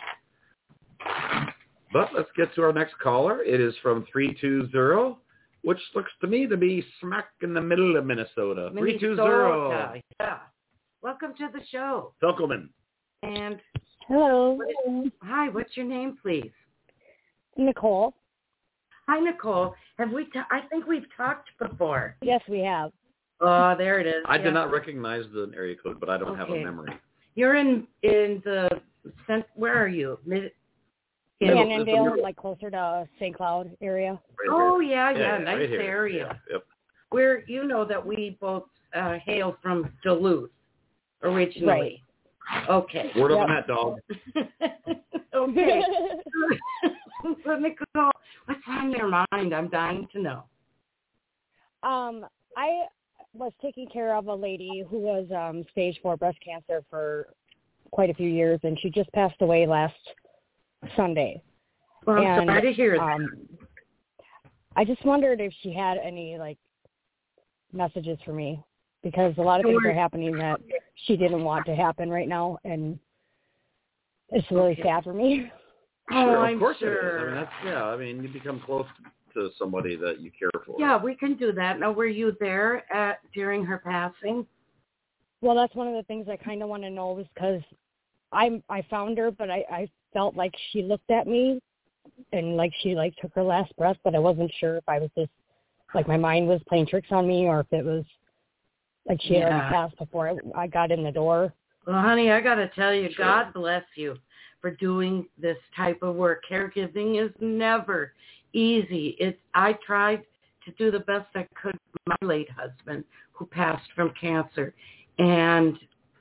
But let's get to our next caller. It is from three two zero, which looks to me to be smack in the middle of Minnesota. Minnesota. three two zero. Yeah. Welcome to the show. Zuckelman. And Hello. what is, hi, what's your name, please? Nicole. Hi, Nicole. Have we? Ta- I think we've talked before. Yes, we have. Oh, there it is. I yeah. did not recognize the area code, but I don't Okay. have a memory. You're in in the cent- where are you? Mid- in, Middle- Annandale, like closer to Saint Cloud area. Right oh here. yeah, yeah, yeah, nice right here. area. Yeah, yep. Where you know that we both uh, hail from Duluth originally. Right. Okay. Word Yep. on that, dog. Okay. So, Nicole, what's on your mind? I'm dying to know. um, I was taking care of a lady who was um, stage four breast cancer for quite a few years, and she just passed away last Sunday. Well, I'm and, sorry to hear that. Um, I just wondered if she had any like messages for me, because a lot of things are happening that she didn't want to happen right now, and it's really Okay. sad for me. Oh, Sure, I'm of course sure. it is. I mean, that's, yeah, I mean, you become close to somebody that you care for. Yeah, we can do that. Now, were you there at during her passing? Well, that's one of the things I kind of want to know, is because I I found her, but I, I felt like she looked at me and like she like took her last breath, but I wasn't sure if I was just like my mind was playing tricks on me, or if it was like she had Yeah. already passed before I, I got in the door. Well, honey, I got to tell you, sure. God bless you for doing this type of work. Caregiving is never easy. It's, I tried to do the best I could with my late husband who passed from cancer. And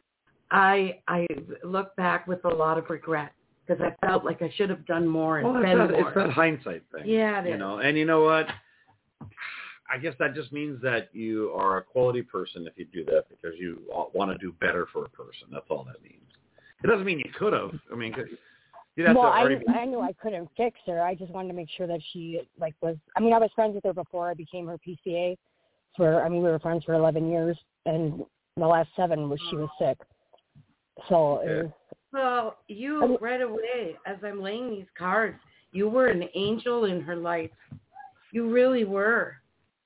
I I look back with a lot of regret because I felt like I should have done more and well, been that, more. It's that hindsight thing. Yeah, it you is. know, and you know what? I guess that just means that you are a quality person if you do that because you want to do better for a person. That's all that means. It doesn't mean you could have. I mean, you'd have well, to I, already... I knew I couldn't fix her. I just wanted to make sure that she, like, was, I mean, I was friends with her before I became her P C A. For, I mean, we were friends for eleven years, and the last seven was she was sick. So okay. it was, well, you I mean, right away, as I'm laying these cards, you were an angel in her life. You really were.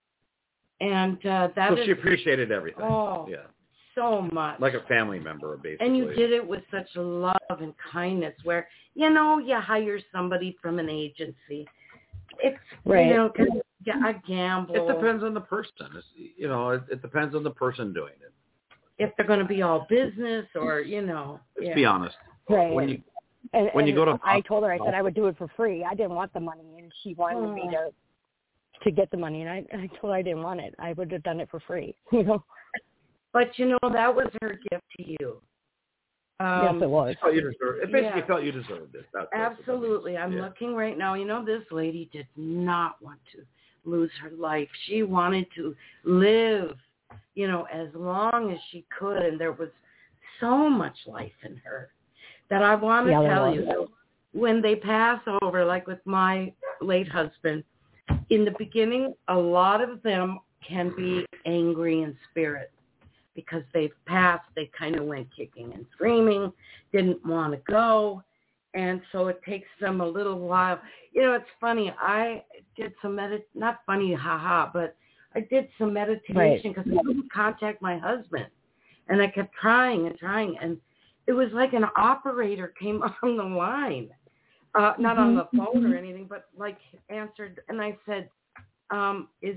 And uh, that so is... she appreciated everything. Oh, yeah. So much. Like a family member, basically. And you did it with such love and kindness where, you know, you hire somebody from an agency. It's, right. you know, a gamble. It depends on the person. It's, you know, it, it depends on the person doing it. If they're going to be all business or, you know. Let's yeah. be honest. Right. When you, and, when and you go to... I told her, I said I would do it for free. I didn't want the money, and she wanted oh. me to to get the money, and I, I told her I didn't want it. I would have done it for free, you know. But, you know, that was her gift to you. Um, yes, it was. It, felt you deserved, it basically yeah. felt you deserved it. That's Absolutely. I'm yeah. looking right now. You know, this lady did not want to lose her life. She wanted to live, you know, as long as she could, and there was so much life in her that I want to yeah, tell you. So when they pass over, like with my late husband, in the beginning, a lot of them can be angry in spirit because they've passed. They kind of went kicking and screaming, didn't want to go. And so it takes them a little while. You know, it's funny. I did some medit not funny, haha, but I did some meditation because right. I couldn't contact my husband. And I kept trying and trying. And it was like an operator came on the line. Uh, not mm-hmm. on the phone or anything, but like answered. And I said, um, is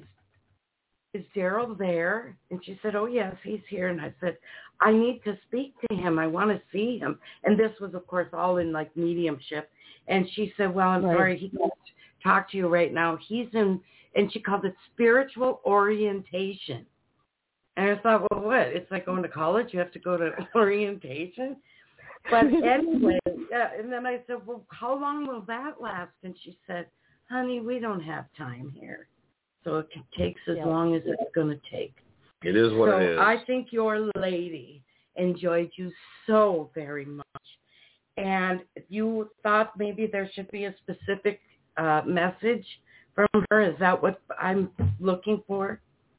is Daryl there? And she said, oh, yes, he's here. And I said, I need to speak to him. I want to see him. And this was, of course, all in like mediumship. And she said, well, I'm right. sorry, he can't talk to you right now. He's in, and she called it spiritual orientation. And I thought, well, what? It's like going to college. You have to go to orientation. But anyway, yeah, and then I said, well, how long will that last? And she said, honey, we don't have time here. So it takes as yeah. long as it's going to take. It is what so it is. I think your lady enjoyed you so very much. And you thought maybe there should be a specific uh, message from her. Is that what I'm looking for?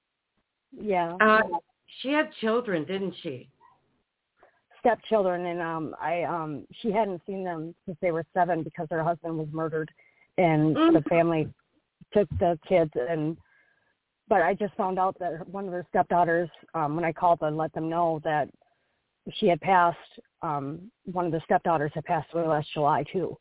Yeah. Uh, she had children, didn't she? Stepchildren, and um, I um, she hadn't seen them since they were seven because her husband was murdered, and mm-hmm. the family took the kids. And but I just found out that one of her stepdaughters, um, when I called and let them know that she had passed, um, one of the stepdaughters had passed away last July too.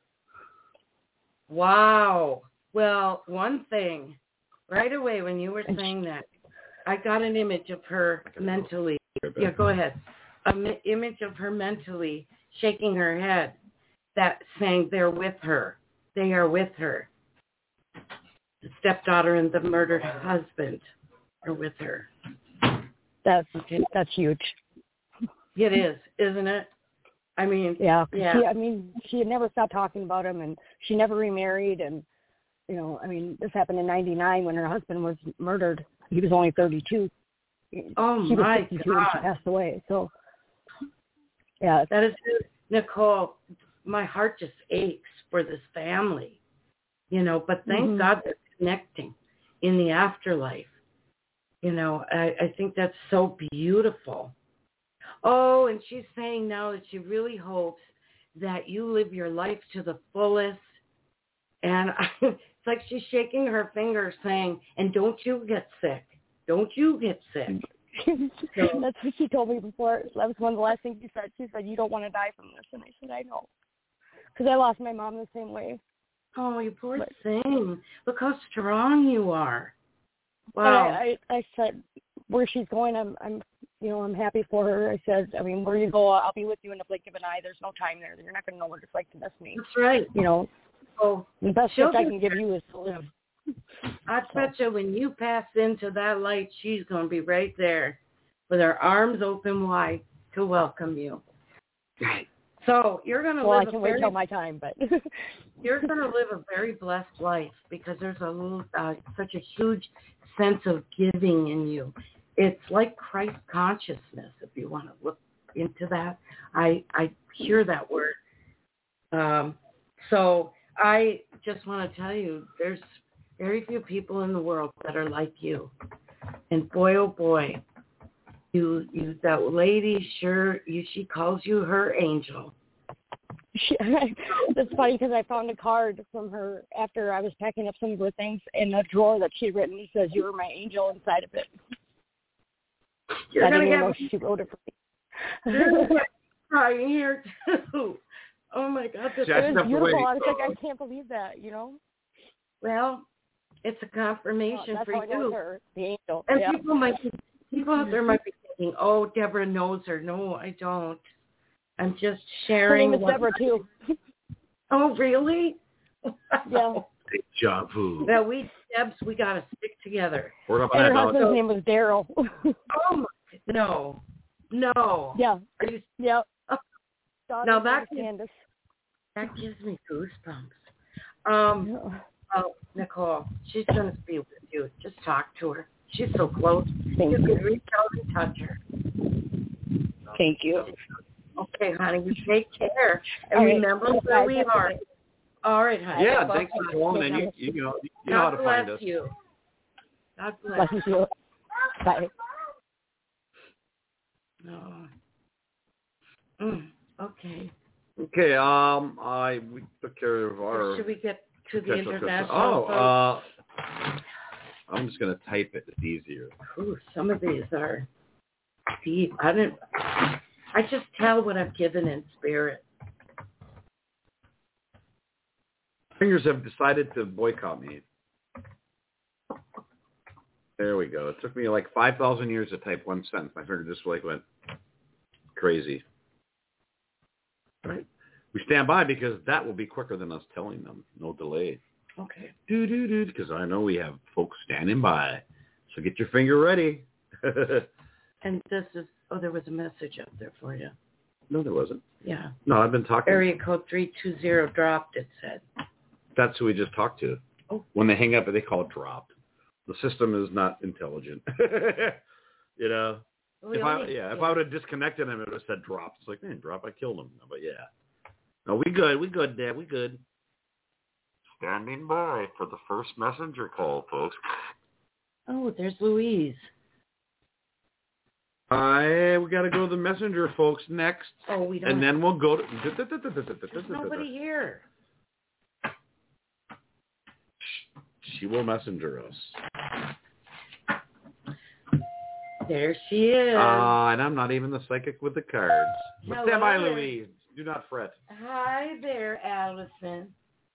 Wow. Well, one thing, right away when you were saying that, I got an image of her mentally. Yeah, go ahead. An image of her mentally shaking her head, that saying they're with her. They are with her. The stepdaughter and the murdered husband are with her. That's that's huge. It is, isn't it? I mean, yeah. yeah. She, I mean, she had never stopped talking about him, and she never remarried. And you know, I mean, this happened in ninety-nine when her husband was murdered. He was only thirty-two. Oh she my was fifty-two God! When she passed away. So, yeah, that is, Nicole. My heart just aches for this family, you know. But thank mm-hmm. God they're connecting in the afterlife. You know, I, I think that's so beautiful. Oh, and she's saying now that she really hopes that you live your life to the fullest. And I, it's like she's shaking her finger saying, and don't you get sick. Don't you get sick. So, that's what she told me before. That was one of the last things she said. She said, you don't want to die from this. And I said, I know. Because I lost my mom the same way. Oh, you poor but, thing. Look how strong you are. Wow. I, I, I said, where she's going, I'm, I'm you know, I'm happy for her. I said, I mean, where you go, I'll be with you in the blink of an eye. There's no time there. You're not going to know what it's like to miss me. That's right. You know, oh, the best she'll gift I be can give you is to live. I bet you when you pass into that light, she's going to be right there with her arms open wide to welcome you. Right. So you're going to well, live I can a wait very, till my time, but you're going to live a very blessed life because there's a little, uh, such a huge sense of giving in you. It's like Christ consciousness, if you want to look into that. I I hear that word. Um, so I just want to tell you, there's very few people in the world that are like you. And boy, oh boy, you you that lady, sure, you she calls you her angel. It's funny because I found a card from her after I was packing up some of her things in a drawer that she'd written. It says, "You were my angel" inside of it. You're I gonna didn't even get know she wrote it for me. crying here too. Oh my God, this it was beautiful. I was like, I can't believe that, you know. Well, it's a confirmation well, that's for how I know you. her, the angel. And yeah. people might be, people out there might be thinking, "Oh, Deborah knows her." No, I don't. I'm just sharing. Her name is Deborah too. Oh, really? Yeah. Deja vu. Well, we Debs, we gotta stick together. Word up and her that husband's note. name was Daryl. Oh my, no, no. Yeah. Are you? Yeah. Oh, now that gives, that gives me goosebumps. Um. Yeah. Oh, Nicole, she's gonna be with you. Just talk to her. She's so close. Thank you you. can reach out and touch her. Thank you. Okay, honey, you take care. And All right. remember where we are. All right, honey. Yeah, Bye-bye. thanks for calling, and you, you know, you know how God to find bless us. you. God bless Bless you. Bye. Oh. Mm, okay. Okay, um, I we took care of our. Should we get to the potential international? customers. Oh, phone? uh, I'm just gonna type it. It's easier. Ooh, some of these are deep. I didn't. I just tell what I've given in spirit. Fingers have decided to boycott me. There we go. It took me like five thousand years to type one sentence. My finger just like went crazy. Right. We stand by because that will be quicker than us telling them. No delay. Okay. Do do do. Because I know we have folks standing by. So get your finger ready. And this is. Oh, there was a message up there for you. No, there wasn't. Yeah. No, I've been talking. Area code three two zero dropped. It said. That's who we just talked to. Oh. When they hang up, they call it dropped. The system is not intelligent. You know. We if I only, yeah, if yeah. I would have disconnected him, it would have said dropped. It's like, man, drop, I killed him. But yeah. No, we good. We good, Dad. We good. Standing by for the first messenger call, folks. Oh, there's Louise. I we got to go to the messenger, folks, next. Oh, we don't. And then we'll go to. There's nobody here. She will messenger us. There she is. Uh, and I'm not even the psychic with the cards. But stand by, Hello. Louise. Do not fret. Hi there, Allison.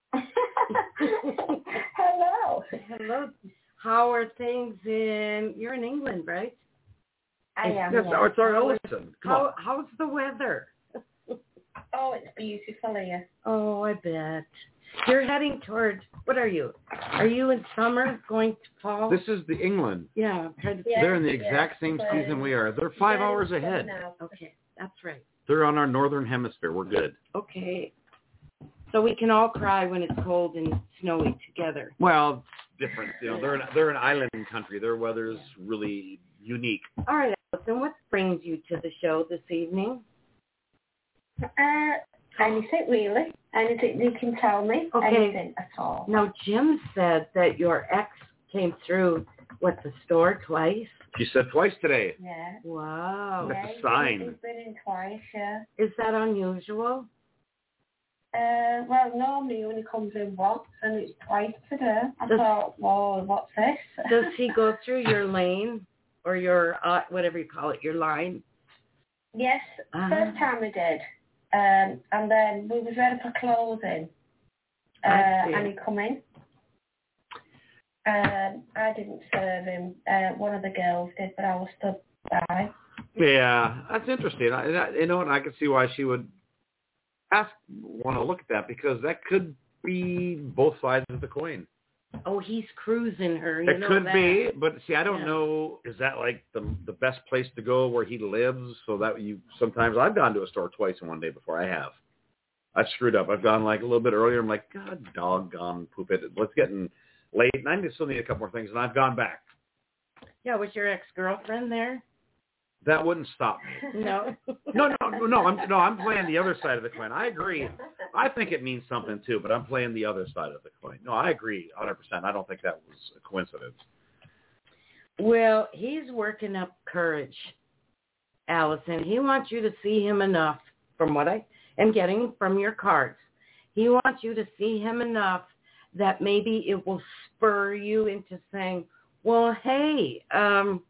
Hello. Hello. How are things in? You're in England, right? I am. Yes, yeah. it's our Ellison. Come How on. how's the weather? Oh, it's beautiful here. Oh, I bet. You're heading toward. What are you? Are you in summer going to fall? This is the England. yeah. headed- Yeah. They're in the exact same but- season we are. They're five Yeah, hours it's ahead. now. Okay, that's right. They're on our northern hemisphere. We're good. Okay. So we can all cry when it's cold and snowy together. Well, it's different. You know, they're an, they're an island country. Their weather's really unique. All right, Allison, what brings you to the show this evening? Uh, anything really. Anything you can tell me. Okay. Anything at all. Now, Jim said that your ex came through, what, the store twice? She said twice today. Yeah. Wow. That's yeah, a sign. He's been in twice, yeah. Is that unusual? Uh, well, normally he only comes in once, and it's twice today. I Does- thought, well, what's this? Does he go through your lane or your, uh, whatever you call it, your line? Yes, Ah. first time we did. Um, and then we was ready for closing. Uh, I see. and he come in. Um, I didn't serve him. Uh, one of the girls did, but I was stood by. Yeah, that's interesting. I, I, you know, and I can see why she would ask, want to look at that, because that could be both sides of the coin. Oh, he's cruising her. You It know could that. be, but see, I don't Yeah. know. Is that like the the best place to go where he lives? So that you sometimes I've gone to a store twice in one day before. I have. I screwed up. I've gone like a little bit earlier. I'm like, God, doggone poop it. It's getting late, and I still need a couple more things, and I've gone back. Yeah, was your ex-girlfriend there? That wouldn't stop me. No. No, no, no, no. I'm no, I'm playing the other side of the coin. I agree. I think it means something too, but I'm playing the other side of the coin. No, I agree one hundred percent. I don't think that was a coincidence. Well, he's working up courage, Allison. He wants you to see him enough, from what I am getting from your cards. He wants you to see him enough that maybe it will spur you into saying, well, hey, um,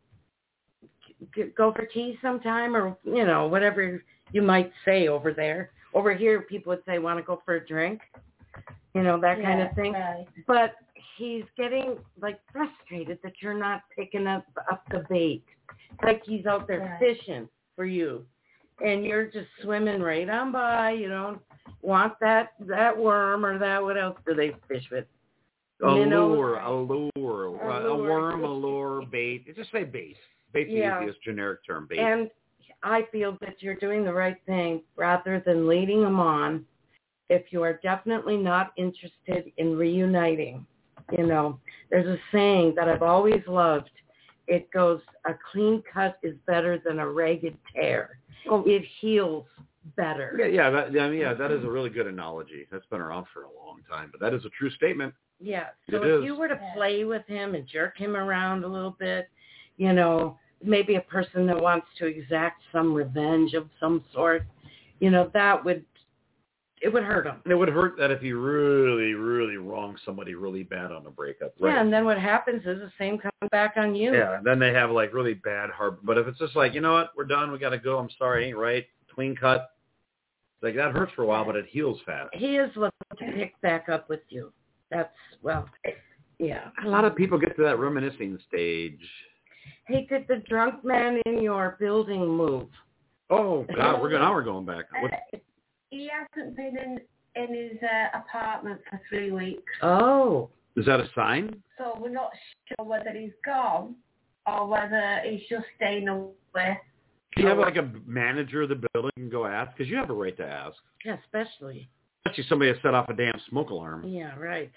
go for tea sometime, or, you know, whatever you might say over there. Over here, people would say, want to go for a drink, you know, that kind Yeah, of thing. right. But he's getting, like, frustrated that you're not picking up, up the bait. Like he's out there Right. fishing for you, and you're just swimming right on by. You don't want that, that worm or that, what else do they fish with? Allure, Minnows. allure, a Allure. worm, allure, bait. Just say bait. Bait's Yeah. the easiest generic term, bait. And I feel that you're doing the right thing rather than leading them on. If you are definitely not interested in reuniting, you know, there's a saying that I've always loved. It goes, a clean cut is better than a ragged tear. Oh. It heals better. Yeah, yeah, that, I mean, yeah, that is a really good analogy. That's been around for a long time, but that is a true statement. Yeah. So It if is. you were to play with him and jerk him around a little bit, you know, maybe a person that wants to exact some revenge of some sort, you know, that would, it would hurt him. It would hurt that if you really, really wrong somebody really bad on a breakup. Right? Yeah, and then what happens is the same comes back on you. Yeah, then they have like really bad heart. But if it's just like, you know what, we're done, we got to go, I'm sorry, ain't right, clean cut, like that hurts for a while, but it heals fast. He is looking to pick back up with you. That's, well, yeah. A lot of people get to that reminiscing stage. Hey, did the drunk man in your building move? Oh, God, we're going, now we're going back. What? Uh, he hasn't been in, in his uh, apartment for three weeks. Oh. Is that a sign? So we're not sure whether he's gone or whether he's just staying away. Do you have like a manager of the building you can go ask? Because you have a right to ask. Yeah, especially. Especially somebody that set off a damn smoke alarm. Yeah, right.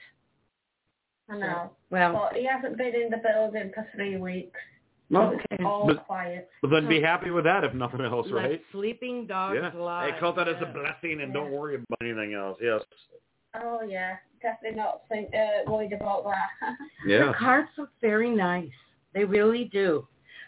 I know. Well, But he hasn't been in the building for three weeks. Okay. It's all But, quiet. but then be happy with that if nothing else, let right? sleeping dogs Yeah. lie. Hey, count that as Yeah. a blessing and Yeah. don't worry about anything else. Yes. Oh, yeah. Definitely not think, uh, worried about that. Yeah. The cards look very nice. They really do.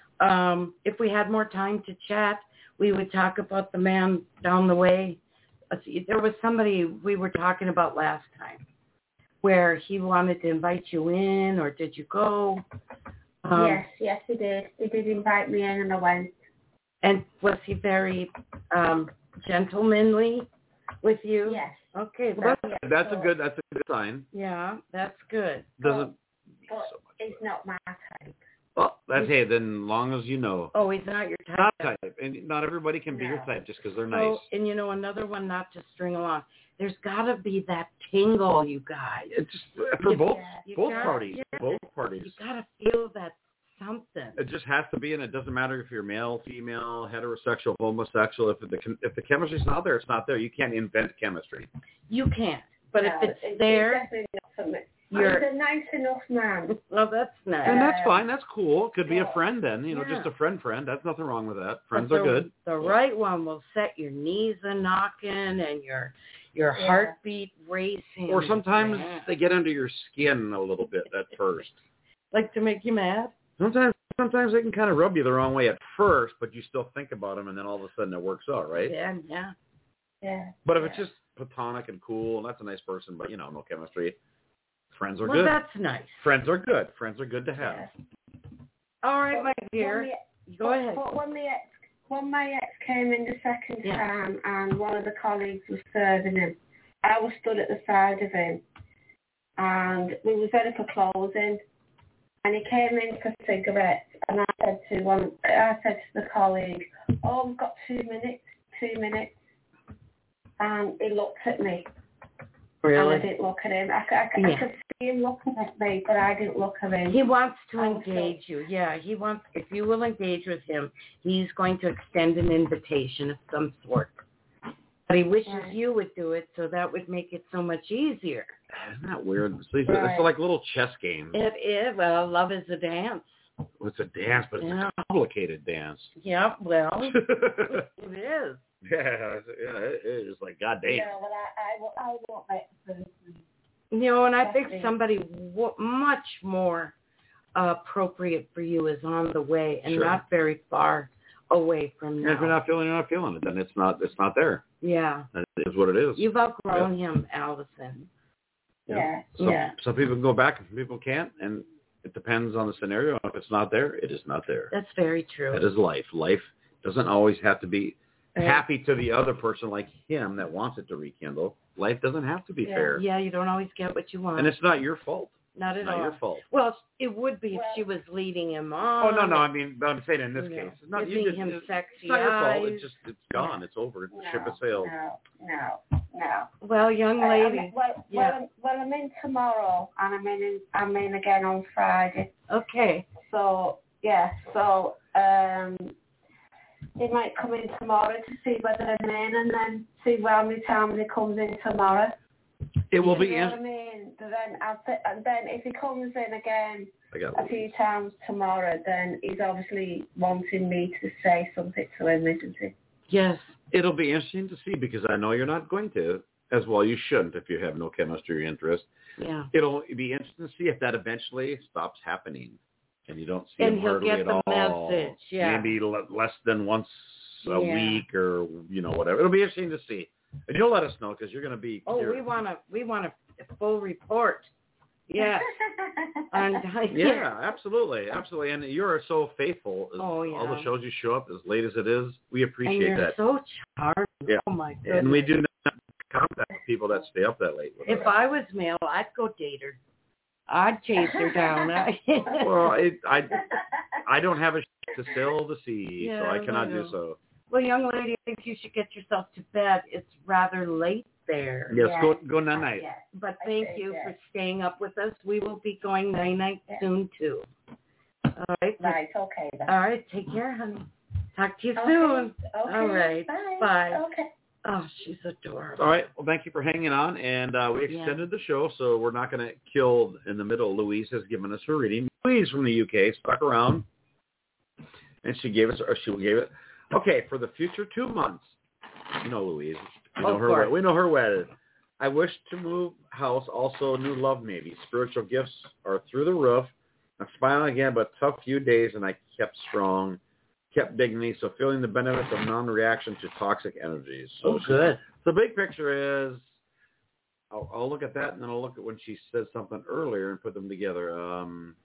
Um, if we had more time to chat, we would talk about the man down the way. Let's see, there was somebody we were talking about last time where he wanted to invite you in, or did you go? Um, yes, yes, he did. He did invite me in and I went. And was he very um, gentlemanly with you? Yes. Okay. Well, That's, that's, that's a good. That's a good sign. yeah, that's good. Doesn't. But it's not my type. Well, that's hey. Then long as you know, Oh, he's not your type. not type, and not everybody can be your No. type just because they're So, nice. and you know, another one, not to string along. There's got to be that tingle, you guys. It's just for You- both you both gotta- parties. yeah. Both parties. You got to feel that something. It just has to be, and it doesn't matter if you're male, female, heterosexual, homosexual. If the if the chemistry's not there, it's not there. You can't invent chemistry. You can't. But No, if it's it- there, It's definitely not for me. you're. He's a nice enough man. Well, that's nice. And that's Uh, fine. That's cool. Could be a yeah. friend then. You know, Yeah. just a friend friend. That's nothing wrong with that. Friends But are the, good. The right one will set your knees a knocking and your your Yeah. heartbeat racing. Or sometimes Yeah. they get under your skin a little bit at first. Like to make you mad. Sometimes sometimes they can kind of rub you the wrong way at first, but you still think about them, and then all of a sudden it works out, right? Yeah, yeah. Yeah. But if yeah. it's just platonic and cool, and that's a nice person, but, you know, no chemistry, friends are Well, good. that's nice. Friends are good. Friends are good to have. Yeah. All right, my When dear. the- Go but, ahead. But when the ex, when my ex came in the second Yeah. time and one of the colleagues was serving him, I was stood at the side of him and we was ready for closing and he came in for cigarettes, and I said to one, I said to the colleague, "Oh, we've got two minutes, two minutes," and he looked at me. Really? And I didn't look at him. I, I, I Yeah. could see him looking at me, but I didn't look at him. He wants to I'm engage you. Yeah, he wants. If you will engage with him, he's going to extend an invitation of some sort. But he wishes Right. you would do it, so that would make it so much easier. Isn't that weird? So it's, Right. it's like little chess games. It is. Well, love is a dance. It's a dance, but it's Yeah. a complicated dance. Yeah, well, yeah, it is. yeah, it is like goddamn. Yeah, well, I, I, will- I won't let the You know, and I think Definitely. somebody w- much more uh, appropriate for you is on the way and Sure. not very far away from And if you're now. not feeling, you're not feeling it. Then it's not. It's not there. Yeah. That is what it is. You've outgrown him, Allison. Yeah. Some, Yeah. some people can go back and some people can't, and it depends on the scenario. If it's not there, it is not there. That's very true. That is life. Life doesn't always have to be Right. happy to the other person like him that wants it to rekindle. Life doesn't have to be Yeah. fair. Yeah, you don't always get what you want. And it's not your fault. not It's at not all. your fault. Well, it would be if Well- she was leading him Oh, on. no, no. I mean, but I'm saying in this Yeah. case. It's not, you Giving did, him it's, sexy it's not your fault. eyes. It's just, it's gone. It's over. The No, ship has sailed. No, no, no. Well, young Uh, lady. I'm- well, Yeah. well, I'm, well, I'm in tomorrow, and I'm in. I'm in again on Friday. Okay. So yeah, so um, he might come in tomorrow to see whether I'm in, and then see how many times he comes in tomorrow. It will be You know in. what I mean? Then, I'll th- and then if he comes in again I got a few times tomorrow, then he's obviously wanting me to say something to him, isn't he? Yes. It'll be interesting to see because I know you're not going to, as well you shouldn't if you have no chemistry or interest. Yeah. It'll be interesting to see if that eventually stops happening and you don't see And him he'll hardly get at the all. message, yeah. Maybe le- less than once a Yeah. week or, you know, whatever. It'll be interesting to see. And you'll let us know because you're going to be... Oh, you're- we want to. We want a full report. Yeah. And, Yeah, absolutely, absolutely. And you're so faithful. Oh, yeah. All the shows you show up as late as it is, we And appreciate you're that. so charming. Yeah. Oh my goodness. And we do not contact people that stay up that late. With If us. I was male, I'd go date her. I'd chase her down. I- Well, it, I, I don't have a sh- to sail the sea, Yeah, so I I cannot do know. so. Well, young lady, I think you should get yourself to bed. It's rather late there. Yes, Yeah. go go night night. Yeah. But I thank say you yes. for staying up with us. We will be going night-night Yeah. soon, too. All right. Right, okay then. All right. Take care, honey. Talk to you Okay, soon. Okay. All right. Bye. Bye. Okay. Oh, she's adorable. All right. Well, thank you for hanging on, and uh, we Yeah. extended the show, so we're not going to kill in the middle. Louise has given us her reading. Louise from the U K stuck around, and she gave us, or she gave it. Okay, for the future two months, you know Louise. We know Of her. course. We know her wedded. I wish to move house. Also, new love maybe. Spiritual gifts are through the roof. I'm smiling again, but tough few days, and I kept strong, kept dignity. So feeling the benefits of non-reaction to toxic energies. So Oh, good. the big picture is, I'll, I'll look at that, and then I'll look at when she said something earlier and put them together. Um,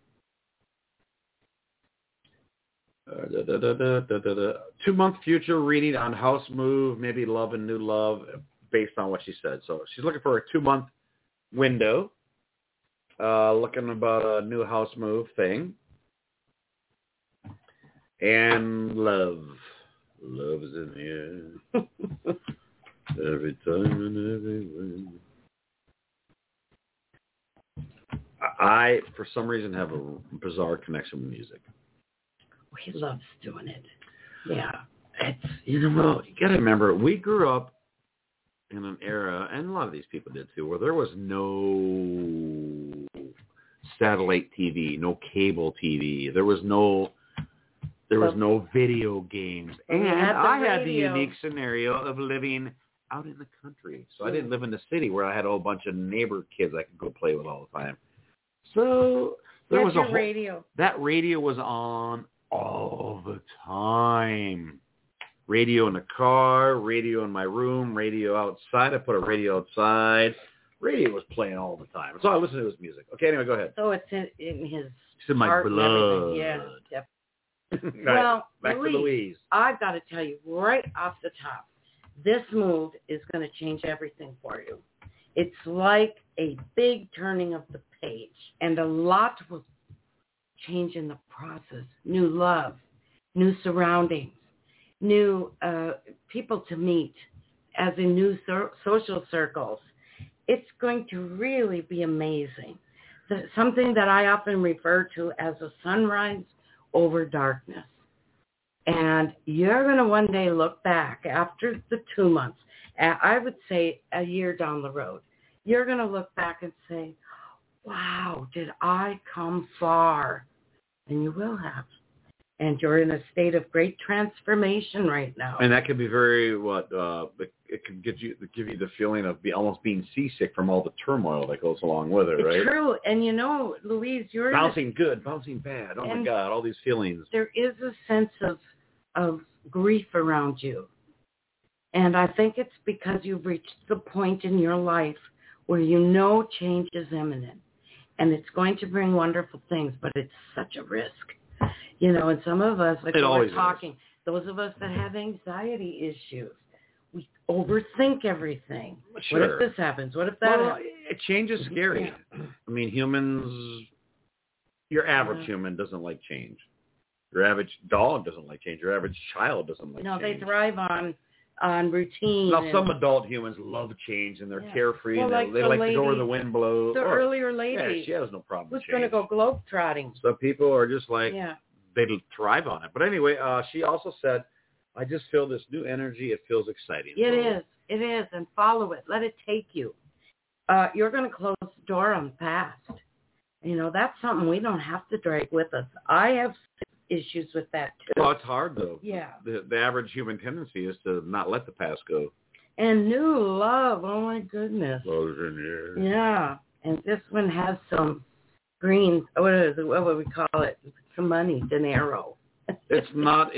uh, da, da, da, da, da, da, da. Two-month future reading on house move, maybe love and new love, based on what she said. So she's looking for a two-month window, uh, looking about a new house move thing, and love. Love is in the air. Every time and everywhere. I, for some reason, have a bizarre connection with music. He loves doing it. Yeah. It's, you know, you got to remember, we grew up in an era, and a lot of these people did too, where there was no satellite T V, no cable T V. There was no, there was no video games, and We had the I had the radio. unique scenario of living out in the country. So I didn't live in the city where I had a whole bunch of neighbor kids I could go play with all the time. So there Get was a your whole, radio. that radio was on all the time. Radio in the car, radio in my room, radio outside. I put a radio outside. Radio was playing all the time. So I listened to his music. Okay, anyway, go ahead. So it's in, in his It's in my heart and blood. everything. Yeah. Definitely. Right, Well, back Louise, to Louise. I've got to tell you right off the top, this move is going to change everything for you. It's like a big turning of the page, and a lot will change in the process, new love, new surroundings, new uh, people to meet, as in new so- social circles. It's going to really be amazing. The, something that I often refer to as a sunrise over darkness. And you're going to one day look back after the two months, I would say a year down the road, you're going to look back and say, wow, did I come far? And you will have. And you're in a state of great transformation right now. And that could be very, what, uh, it could give you give you the feeling of be almost being seasick from all the turmoil that goes along with it, right? It's true. And you know, Louise, you're... Bouncing the, good, bouncing bad. Oh, my God, all these feelings. There is a sense of, of grief around you. And I think it's because you've reached the point in your life where you know change is imminent. And it's going to bring wonderful things, but it's such a risk. You know, and some of us, like we were talking, is. those of us that have anxiety issues, we overthink everything. Sure. What if this happens? What if that well, happens? Change is scary. Yeah. I mean, humans, your average yeah. human doesn't like change. Your average dog doesn't like change. Your average child doesn't like no, change. No, they thrive on on routine. Now, and, some adult humans love change, and they're yeah. carefree, well, and like they, they the like lady, to go where the wind blows. The or, earlier lady. Yeah, she has no problem Who's with change. going to go globe-trotting? Some people are just like, yeah. they thrive on it. But anyway, uh, she also said, I just feel this new energy. It feels exciting. It is. It is. And follow it. Let it take you. Uh, you're going to close the door on the past. You know, that's something we don't have to drag with us. I have issues with that, too. Well, it's hard, though. Yeah. The, the average human tendency is to not let the past go. And new love. Oh, my goodness. Yeah. And this one has some green, what is it? What would we call it? Some money, dinero. It's not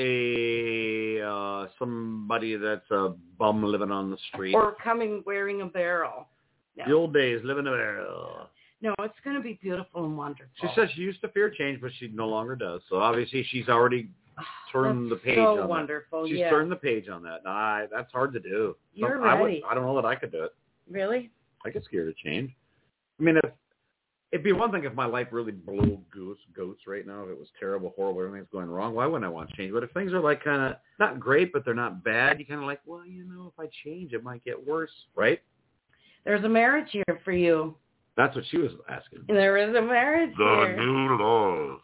a uh, somebody that's a bum living on the street. Or coming wearing a barrel. No. The old days, living in a barrel. No, it's going to be beautiful and wonderful. She says she used to fear change, but she no longer does. So obviously she's already turned that's the page so on wonderful. that. She's yeah. turned the page on that. I, that's hard to do. You're Some, I ready. would, I don't know that I could do it. Really? I get scared of change. I mean, if it'd be one thing if my life really blew goose, goats right now, if it was terrible, horrible, everything's going wrong, why wouldn't I want to change? But if things are like kind of not great, but they're not bad, you kind of like, well, you know, if I change, it might get worse, right? There's a marriage here for you. That's what she was asking. There is a marriage the here. The new love.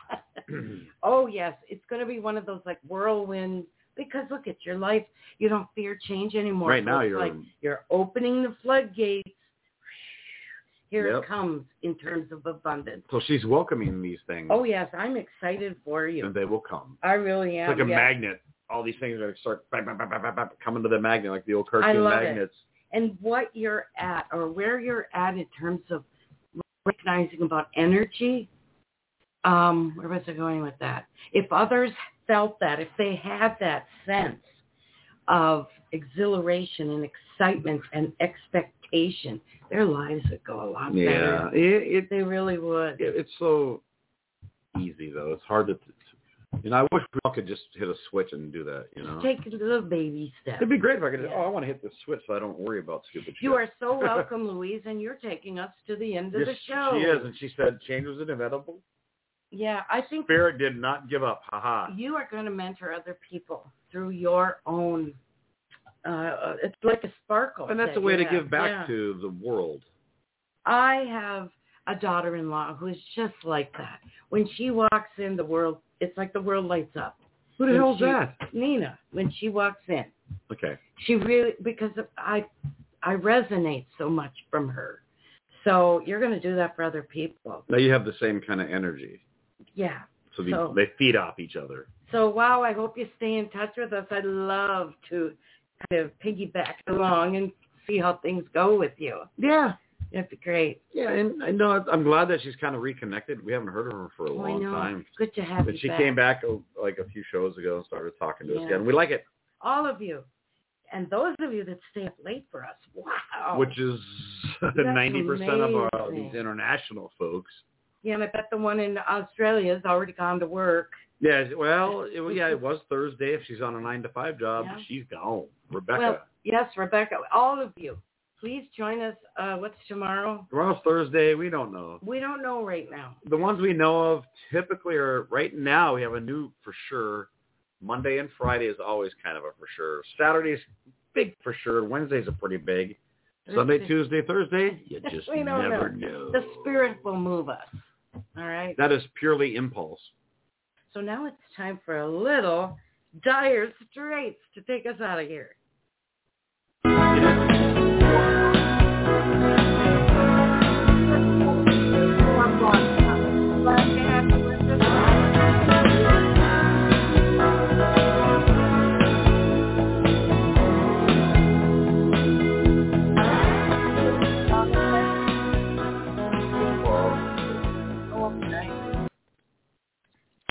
Oh, yes. It's going to be one of those like whirlwind, because look at your life. You don't fear change anymore. Right so now it's you're like you're opening the floodgates. Here yep. it comes in terms of abundance. So she's welcoming these things. Oh, yes. I'm excited for you. And they will come. I really am. It's like a yes. magnet. All these things are going to start bap, bap, bap, bap, bap, coming to the magnet, like the old cartoon I love magnets. It. And what you're at or where you're at in terms of recognizing about energy, um, where was I going with that? If others felt that, if they had that sense of exhilaration and excitement and expectation, their lives would go a lot yeah, better. Yeah, it, it, they really would. It, it's so easy, though. It's hard to, you know, I wish we all could just hit a switch and do that, you know. Take a little baby step. It'd be great if I could just, yeah. oh, I want to hit the switch so I don't worry about stupid shit. You are so welcome, Louise, and you're taking us to the end of yes, the show. She is, and she said change was inevitable. Yeah, I think Spirit did not give up. Ha ha. You are going to mentor other people through your own. Uh, it's like a sparkle. And that's that a way to have. give back yeah. to the world. I have a daughter-in-law who is just like that. When she walks in, the world, it's like the world lights up. Who the when hell's she, that? Nina, when she walks in. Okay. She really, because I, I resonate so much from her. So you're going to do that for other people. Now you have the same kind of energy. Yeah. So, the, so they feed off each other. So, wow, I hope you stay in touch with us. I'd love to kind of piggyback along and see how things go with you. Yeah. That'd be great. Yeah, and I know I'm glad that she's kind of reconnected. We haven't heard of her for a oh, long I know. time. Good to have but you she back. came back oh, like a few shows ago and started talking to yeah. us again. We like it. All of you. And those of you that stay up late for us. Wow. Which is ninety percent of our, these amazing. international folks. Yeah, and I bet the one in Australia has already gone to work. Yeah, well, it, yeah, it was Thursday. If she's on a nine to five job, yeah. she's gone. Rebecca. Well, yes, Rebecca. All of you. please join us. Uh, what's tomorrow? Tomorrow's Thursday. We don't know. We don't know right now. The ones we know of typically are, right now, we have a new for sure. Monday and Friday is always kind of a for sure. Saturday's big for sure. Wednesdays are pretty big. Sunday, Tuesday, Thursday, you just we don't never know. know. The Spirit will move us. All right? That is purely impulse. So now it's time for a little Dire Straits to take us out of here.